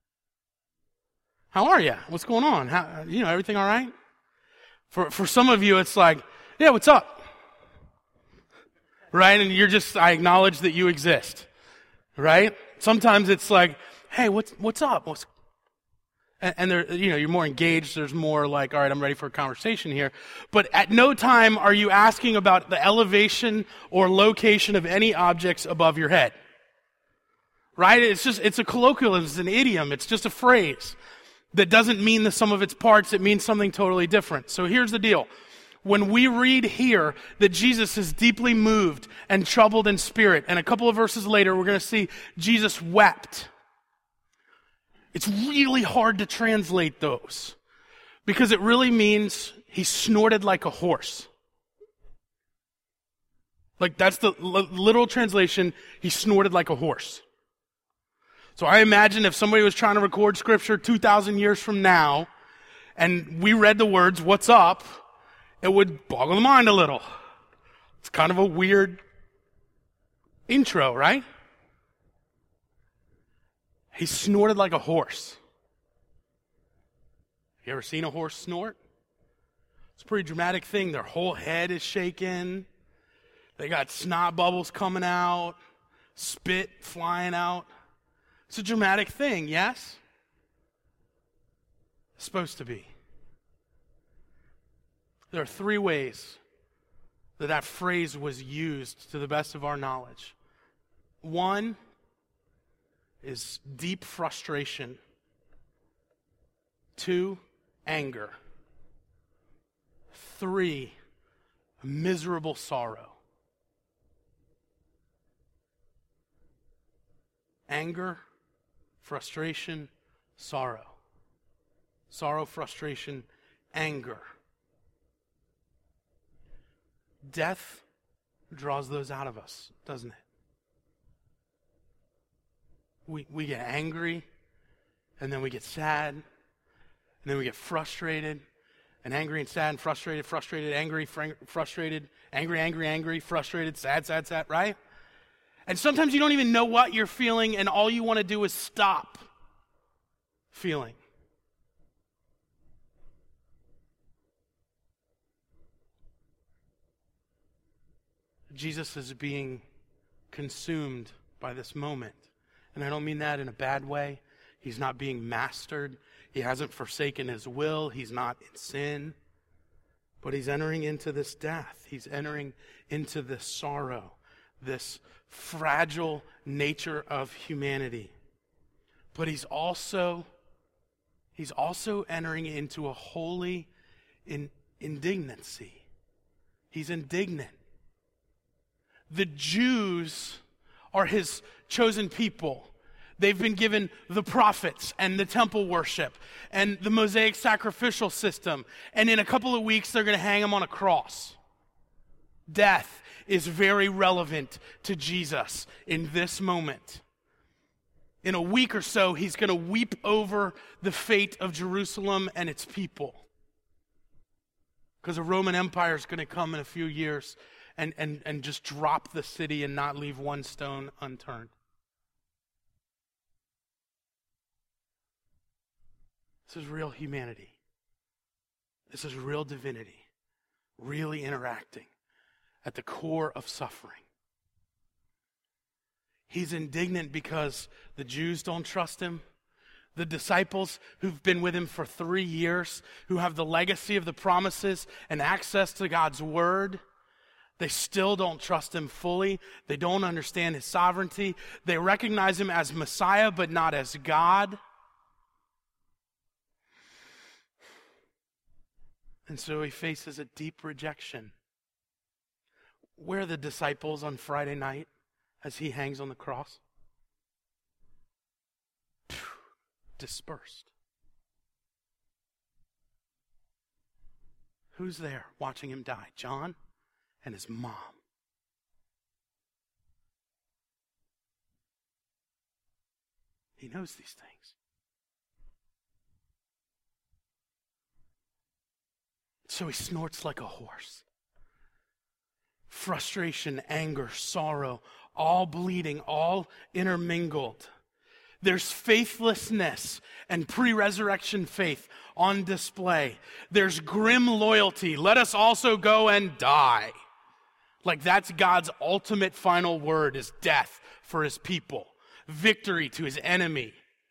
How are you? What's going on? How, you know, everything all right? For for some of you, it's like, yeah, what's up? Right? And you're just, I acknowledge that you exist. Right? Sometimes it's like, hey, what's what's up? What's, and, and there, you know, you're more engaged. There's more like, all right, I'm ready for a conversation here. But at no time are you asking about the elevation or location of any objects above your head. right? It's just, it's a colloquialism, it's an idiom, it's just a phrase that doesn't mean the sum of its parts, it means something totally different. So here's the deal. When we read here that Jesus is deeply moved and troubled in spirit, and a couple of verses later we're going to see Jesus wept, it's really hard to translate those because it really means he snorted like a horse. Like that's the l- literal translation, he snorted like a horse. So I imagine if somebody was trying to record scripture two thousand years from now, and we read the words, "What's up?" it would boggle the mind a little. It's kind of a weird intro, right? He snorted like a horse. You ever seen a horse snort? It's a pretty dramatic thing. Their whole head is shaking. They got snot bubbles coming out, spit flying out. It's a dramatic thing, yes? It's supposed to be. There are three ways that that phrase was used to the best of our knowledge. One is deep frustration. Two, anger. Three, miserable sorrow. Anger, frustration, sorrow. Sorrow, frustration, anger. Death draws those out of us, doesn't it? We we get angry, and then we get sad, and then we get frustrated, and angry and sad and frustrated, frustrated, angry, fr- frustrated, angry, angry, angry, frustrated, sad, sad, sad, right? And sometimes you don't even know what you're feeling, and all you want to do is stop feeling. Jesus is being consumed by this moment. And I don't mean that in a bad way. He's not being mastered. He hasn't forsaken his will. He's not in sin. But he's entering into this death. He's entering into this sorrow, this fragile nature of humanity. But he's also, he's also entering into a holy in, indignancy. He's indignant. The Jews are his chosen people. They've been given the prophets and the temple worship and the Mosaic sacrificial system. And in a couple of weeks, they're going to hang him on a cross. Death is very relevant to Jesus in this moment. In a week or so, he's going to weep over the fate of Jerusalem and its people. Because the Roman Empire is going to come in a few years and, and, and just drop the city and not leave one stone unturned. This is real humanity. This is real divinity, really interacting at the core of suffering. He's indignant because the Jews don't trust him. The disciples who've been with him for three years, who have the legacy of the promises and access to God's word, they still don't trust him fully. They don't understand his sovereignty. They recognize him as Messiah, but not as God. And so he faces a deep rejection. Where are the disciples on Friday night as he hangs on the cross? Dispersed. Who's there watching him die? John and his mom. He knows these things. So he snorts like a horse. Frustration, anger, sorrow, all bleeding, all intermingled. There's faithlessness and pre-resurrection faith on display. There's grim loyalty. Let us also go and die. Like that's God's ultimate final word is death for his people. Victory to his enemy.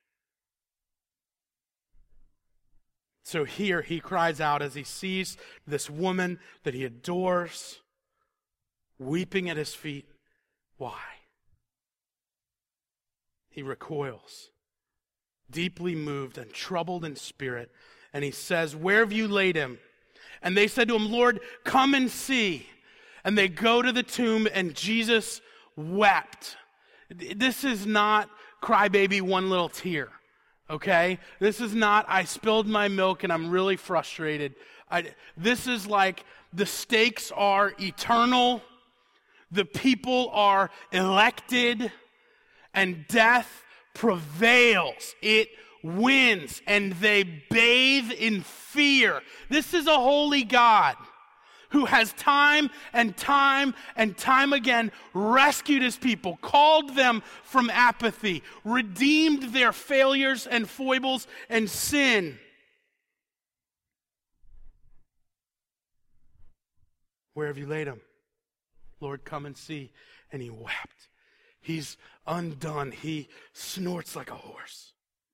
So here he cries out as he sees this woman that he adores weeping at his feet. Why? he recoils, deeply moved and troubled in spirit. And he says, "Where have you laid him?" And they said to him, "Lord, come and see." And they go to the tomb, and Jesus wept. This is not crybaby one little tear, okay? This is not, I spilled my milk and I'm really frustrated. I, this is like the stakes are eternal, the people are elected, and death prevails. It wins, and they bathe in fear. This is a holy God who has time and time and time again rescued his people, called them from apathy, redeemed their failures and foibles and sin. Where have you laid him? Lord, come and see. And he wept. He's undone. He snorts like a horse.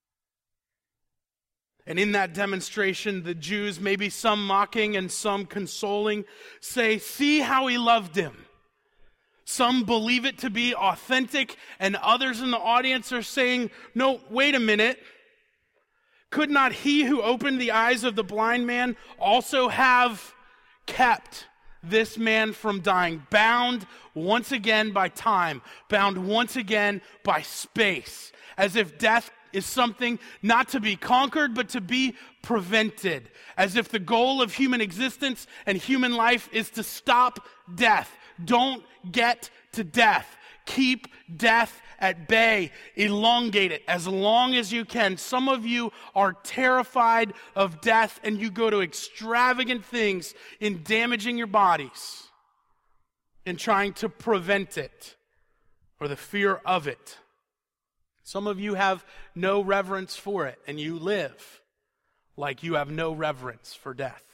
And in that demonstration, the Jews, maybe some mocking and some consoling, say, "See how he loved him." Some believe it to be authentic, and others in the audience are saying, "No, wait a minute. Could not he who opened the eyes of the blind man also have kept this man from dying, bound once again by time, bound once again by space, as if death is something not to be conquered, but to be prevented, as if the goal of human existence and human life is to stop death. Don't get to death. Keep death at bay. Elongate it as long as you can. Some of you are terrified of death, and you go to extravagant things in damaging your bodies, in trying to prevent it, or the fear of it. Some of you have no reverence for it, and you live like you have no reverence for death.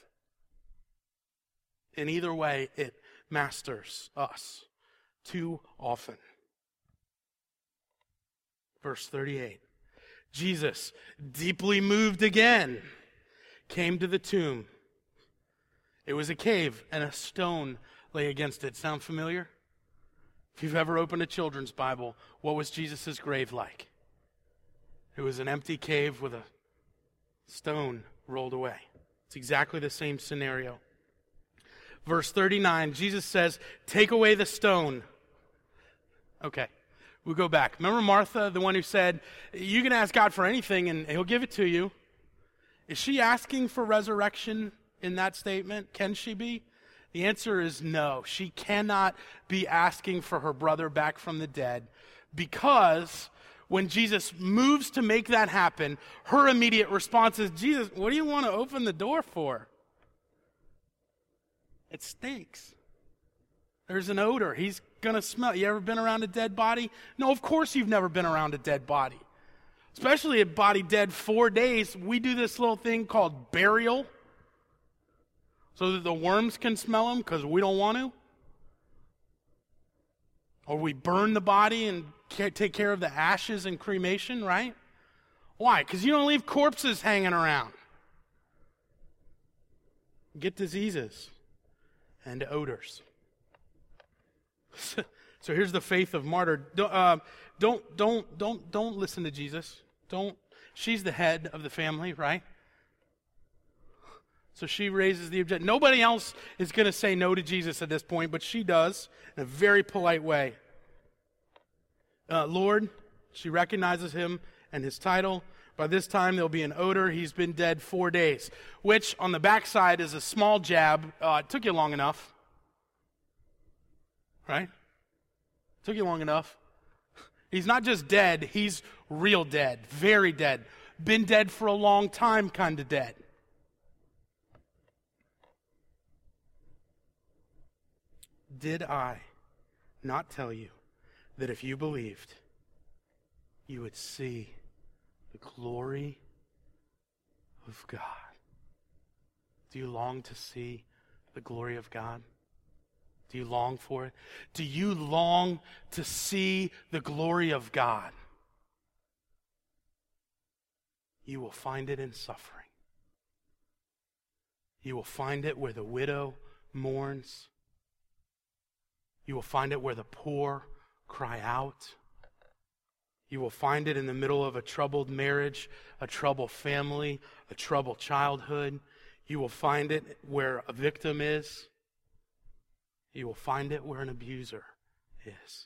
In either way, it masters us too often. Verse thirty-eight. Jesus, deeply moved again, came to the tomb. It was a cave, and a stone lay against it. Sound familiar? If you've ever opened a children's Bible, what was Jesus' grave like? It was an empty cave with a stone rolled away. It's exactly the same scenario. Verse thirty-nine, Jesus says, "Take away the stone." Okay, we go back. Remember Martha, the one who said, "You can ask God for anything and he'll give it to you." Is she asking for resurrection in that statement? Can she be? The answer is no. She cannot be asking for her brother back from the dead, because when Jesus moves to make that happen, her immediate response is, "Jesus, what do you want to open the door for? It stinks. There's an odor. He's going to smell." You ever been around a dead body? No, of course you've never been around a dead body. Especially a body dead four days. We do this little thing called burial, so that the worms can smell them because we don't want to. Or we burn the body and take care of the ashes and cremation, right? Why? Because you don't leave corpses hanging around. Get diseases and odors. So here's the faith of martyr. Don't, uh, don't, don't, don't, don't listen to Jesus. Don't. She's the head of the family, right? So she raises the objection. Nobody else is going to say no to Jesus at this point, but she does in a very polite way. Uh, Lord, she recognizes him and his title. By this time, there'll be an odor. He's been dead four days, which on the backside is a small jab. Uh, it took you long enough, right? Took you long enough. He's not just dead, he's real dead, very dead. Been dead for a long time kind of dead. Did I not tell you that if you believed, you would see the glory of God? Do you long to see the glory of God? Do you long for it? Do you long to see the glory of God? You will find it in suffering. You will find it where the widow mourns. You will find it where the poor cry out. You will find it in the middle of a troubled marriage, a troubled family, a troubled childhood. You will find it where a victim is. You will find it where an abuser is.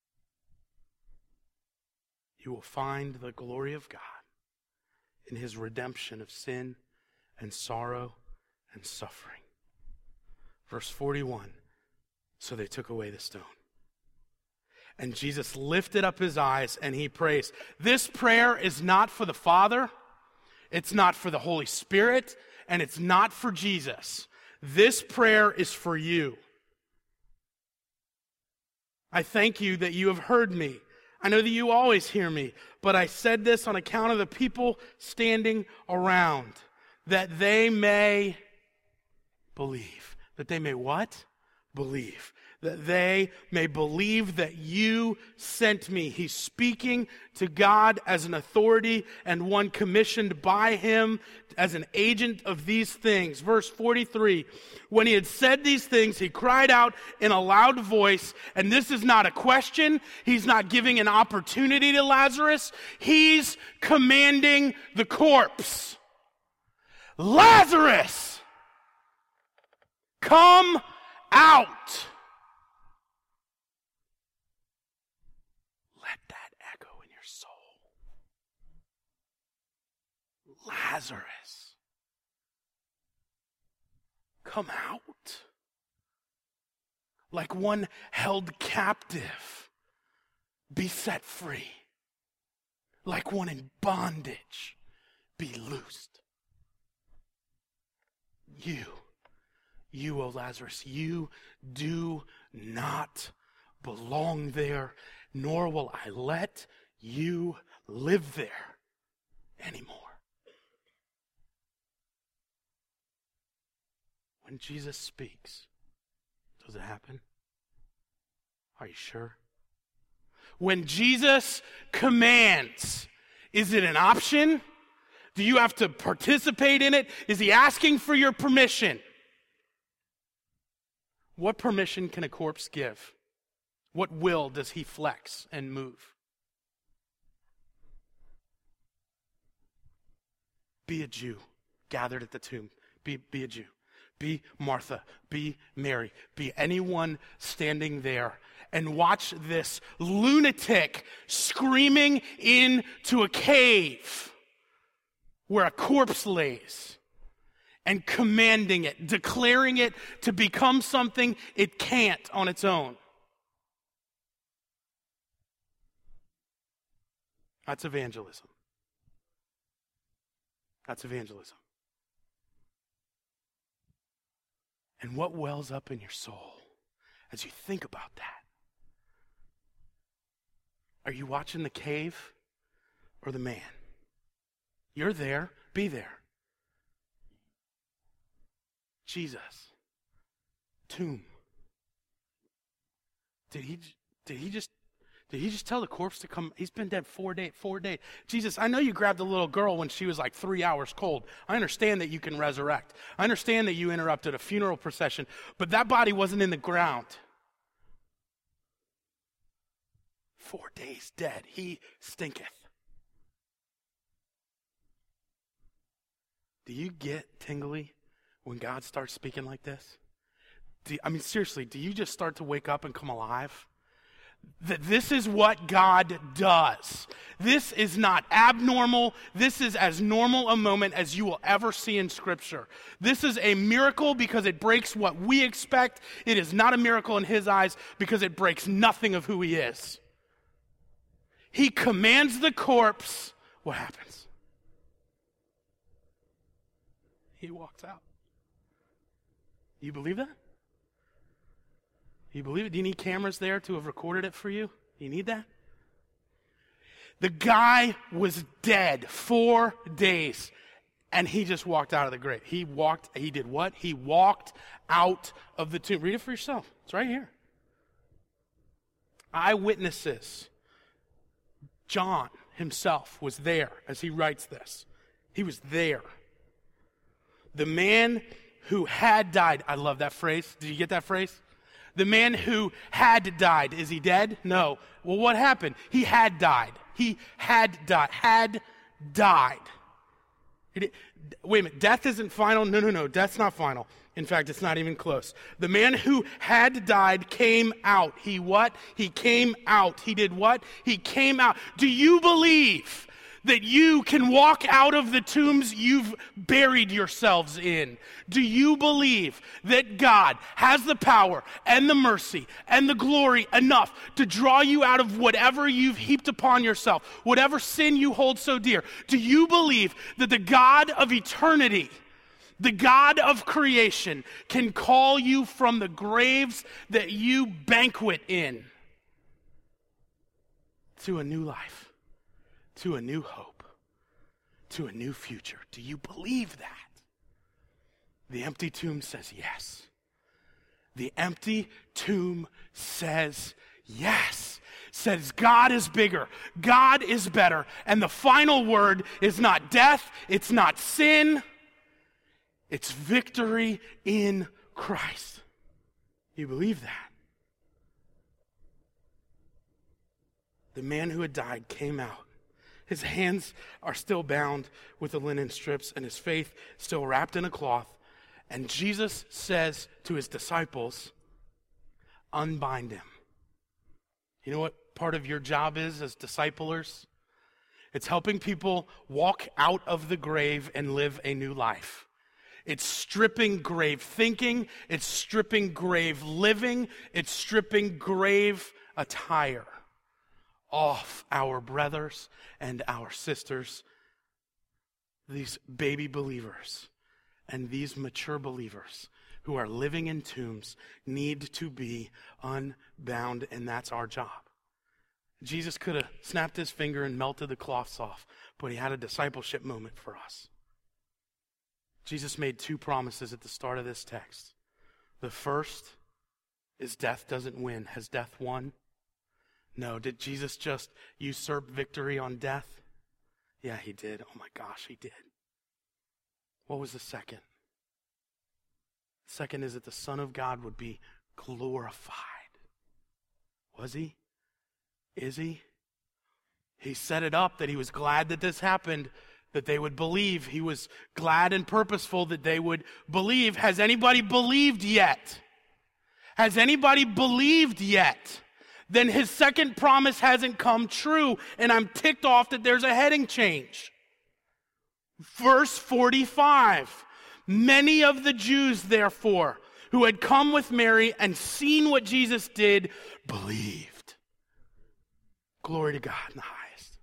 You will find the glory of God in his redemption of sin and sorrow and suffering. Verse forty-one, so they took away the stone. And Jesus lifted up his eyes and he prays. This prayer is not for the Father, it's not for the Holy Spirit, and it's not for Jesus. This prayer is for you. I thank you that you have heard me. I know that you always hear me, but I said this on account of the people standing around, that they may believe. That they may what? Believe. That they may believe that you sent me. He's speaking to God as an authority and one commissioned by him as an agent of these things. Verse forty-three, when he had said these things, he cried out in a loud voice, and this is not a question. He's not giving an opportunity to Lazarus. He's commanding the corpse. Lazarus, come out. Lazarus, come out. Like one held captive, be set free. Like one in bondage, be loosed. You, you, O Lazarus, you do not belong there, nor will I let you live there anymore. When Jesus speaks, does it happen? Are you sure? When Jesus commands, is it an option? Do you have to participate in it? Is he asking for your permission? What permission can a corpse give? What will does he flex and move? Be a Jew gathered at the tomb. Be, be a Jew. Be Martha, be Mary, be anyone standing there, and watch this lunatic screaming into a cave where a corpse lays and commanding it, declaring it to become something it can't on its own. That's evangelism. That's evangelism. And what wells up in your soul as you think about that? Are you watching the cave or the man? You're there. Be there. Jesus. Tomb. Did he, did he just Did he just tell the corpse to come? He's been dead four days, four days. Jesus, I know you grabbed the little girl when she was like three hours cold. I understand that you can resurrect. I understand that you interrupted a funeral procession, but that body wasn't in the ground. Four days dead. He stinketh. Do you get tingly when God starts speaking like this? Do you, I mean, seriously, do you just start to wake up and come alive? That this is what God does. This is not abnormal. This is as normal a moment as you will ever see in Scripture. This is a miracle because it breaks what we expect. It is not a miracle in his eyes because it breaks nothing of who he is. He commands the corpse. What happens? He walks out. You believe that? You believe it? Do you need cameras there to have recorded it for you? You need that? The guy was dead four days, and he just walked out of the grave. He walked, he did what? He walked out of the tomb. Read it for yourself. It's right here. Eyewitnesses. John himself was there as he writes this. He was there. The man who had died. I love that phrase. Did you get that phrase? The man who had died, is he dead? No. Well, what happened? He had died. He had died. Had died. It, wait a minute. Death isn't final? No, no, no. Death's not final. In fact, it's not even close. The man who had died came out. He what? He came out. He did what? He came out. Do you believe that you can walk out of the tombs you've buried yourselves in? Do you believe that God has the power and the mercy and the glory enough to draw you out of whatever you've heaped upon yourself, whatever sin you hold so dear? Do you believe that the God of eternity, the God of creation, can call you from the graves that you banquet in to a new life, to a new hope, to a new future? Do you believe that? The empty tomb says yes. The empty tomb says yes. Says God is bigger, God is better, and the final word is not death, it's not sin, it's victory in Christ. You believe that? The man who had died came out. His hands are still bound with the linen strips, and his face still wrapped in a cloth. And Jesus says to his disciples, unbind him. You know what part of your job is as disciplers? It's helping people walk out of the grave and live a new life. It's stripping grave thinking. It's stripping grave living. It's stripping grave attire off our brothers and our sisters, these baby believers and these mature believers who are living in tombs need to be unbound, and that's our job. Jesus could have snapped his finger and melted the cloths off, but he had a discipleship moment for us. Jesus made two promises at the start of this text. The first is death doesn't win. Has death won? No. Did Jesus just usurp victory on death? Yeah, he did. Oh my gosh, he did. What was the second? The second is that the Son of God would be glorified. Was he? Is he? He set it up that he was glad that this happened, that they would believe. He was glad and purposeful that they would believe. Has anybody believed yet? Has anybody believed yet? Then his second promise hasn't come true, and I'm ticked off that there's a heading change. Verse forty-five. Many of the Jews, therefore, who had come with Mary and seen what Jesus did, believed. Glory to God in the highest.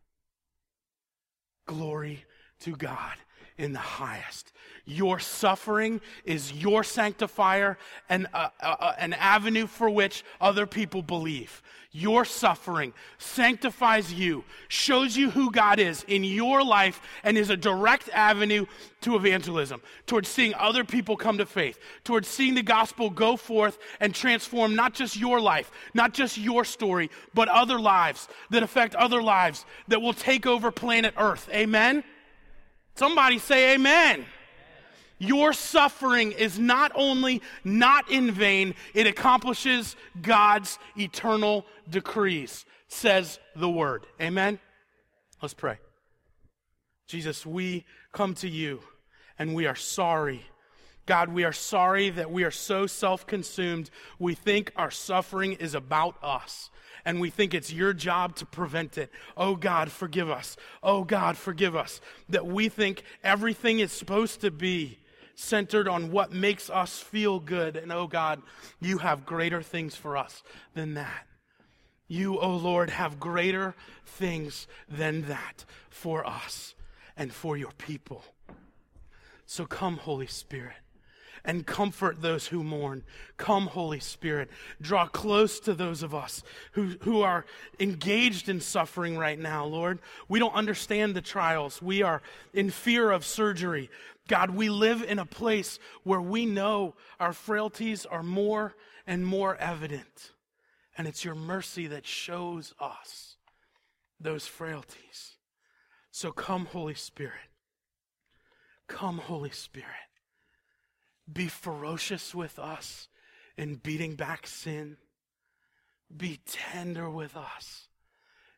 Glory to God in the highest. Your suffering is your sanctifier and uh, uh, an avenue for which other people believe. Your suffering sanctifies you, shows you who God is in your life, and is a direct avenue to evangelism, towards seeing other people come to faith, towards seeing the gospel go forth and transform not just your life, not just your story, but other lives that affect other lives that will take over planet Earth. Amen? Somebody say amen. Your suffering is not only not in vain, it accomplishes God's eternal decrees, says the word. Amen? Let's pray. Jesus, we come to you and we are sorry. God, we are sorry that we are so self-consumed. We think our suffering is about us, and we think it's your job to prevent it. Oh God, forgive us. Oh God, forgive us. That we think everything is supposed to be centered on what makes us feel good. And oh God, you have greater things for us than that. You, oh Lord, have greater things than that for us and for your people. So come, Holy Spirit, and comfort those who mourn. Come, Holy Spirit, draw close to those of us who, who are engaged in suffering right now, Lord. We don't understand the trials. We are in fear of surgery. God, we live in a place where we know our frailties are more and more evident. And it's your mercy that shows us those frailties. So come, Holy Spirit. Come, Holy Spirit. Be ferocious with us in beating back sin. Be tender with us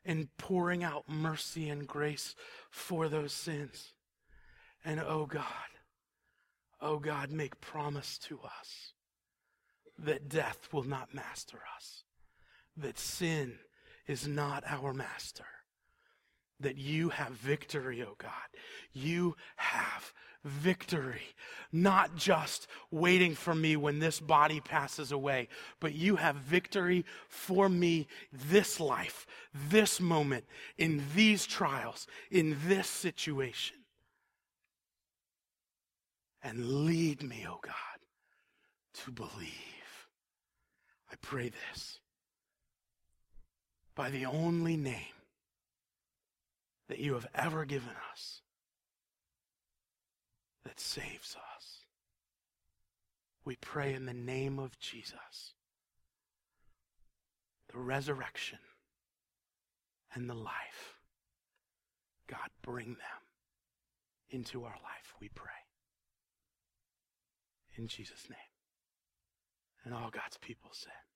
and pouring out mercy and grace for those sins. And oh God, oh God, make promise to us that death will not master us, that sin is not our master, that you have victory, oh God. You have victory, not just waiting for me when this body passes away, but you have victory for me this life, this moment, in these trials, in this situation. And lead me, oh God, to believe. I pray this by the only name that you have ever given us that saves us. We pray in the name of Jesus, the resurrection and the life. God, bring them into our life, we pray. In Jesus' name. And all God's people said.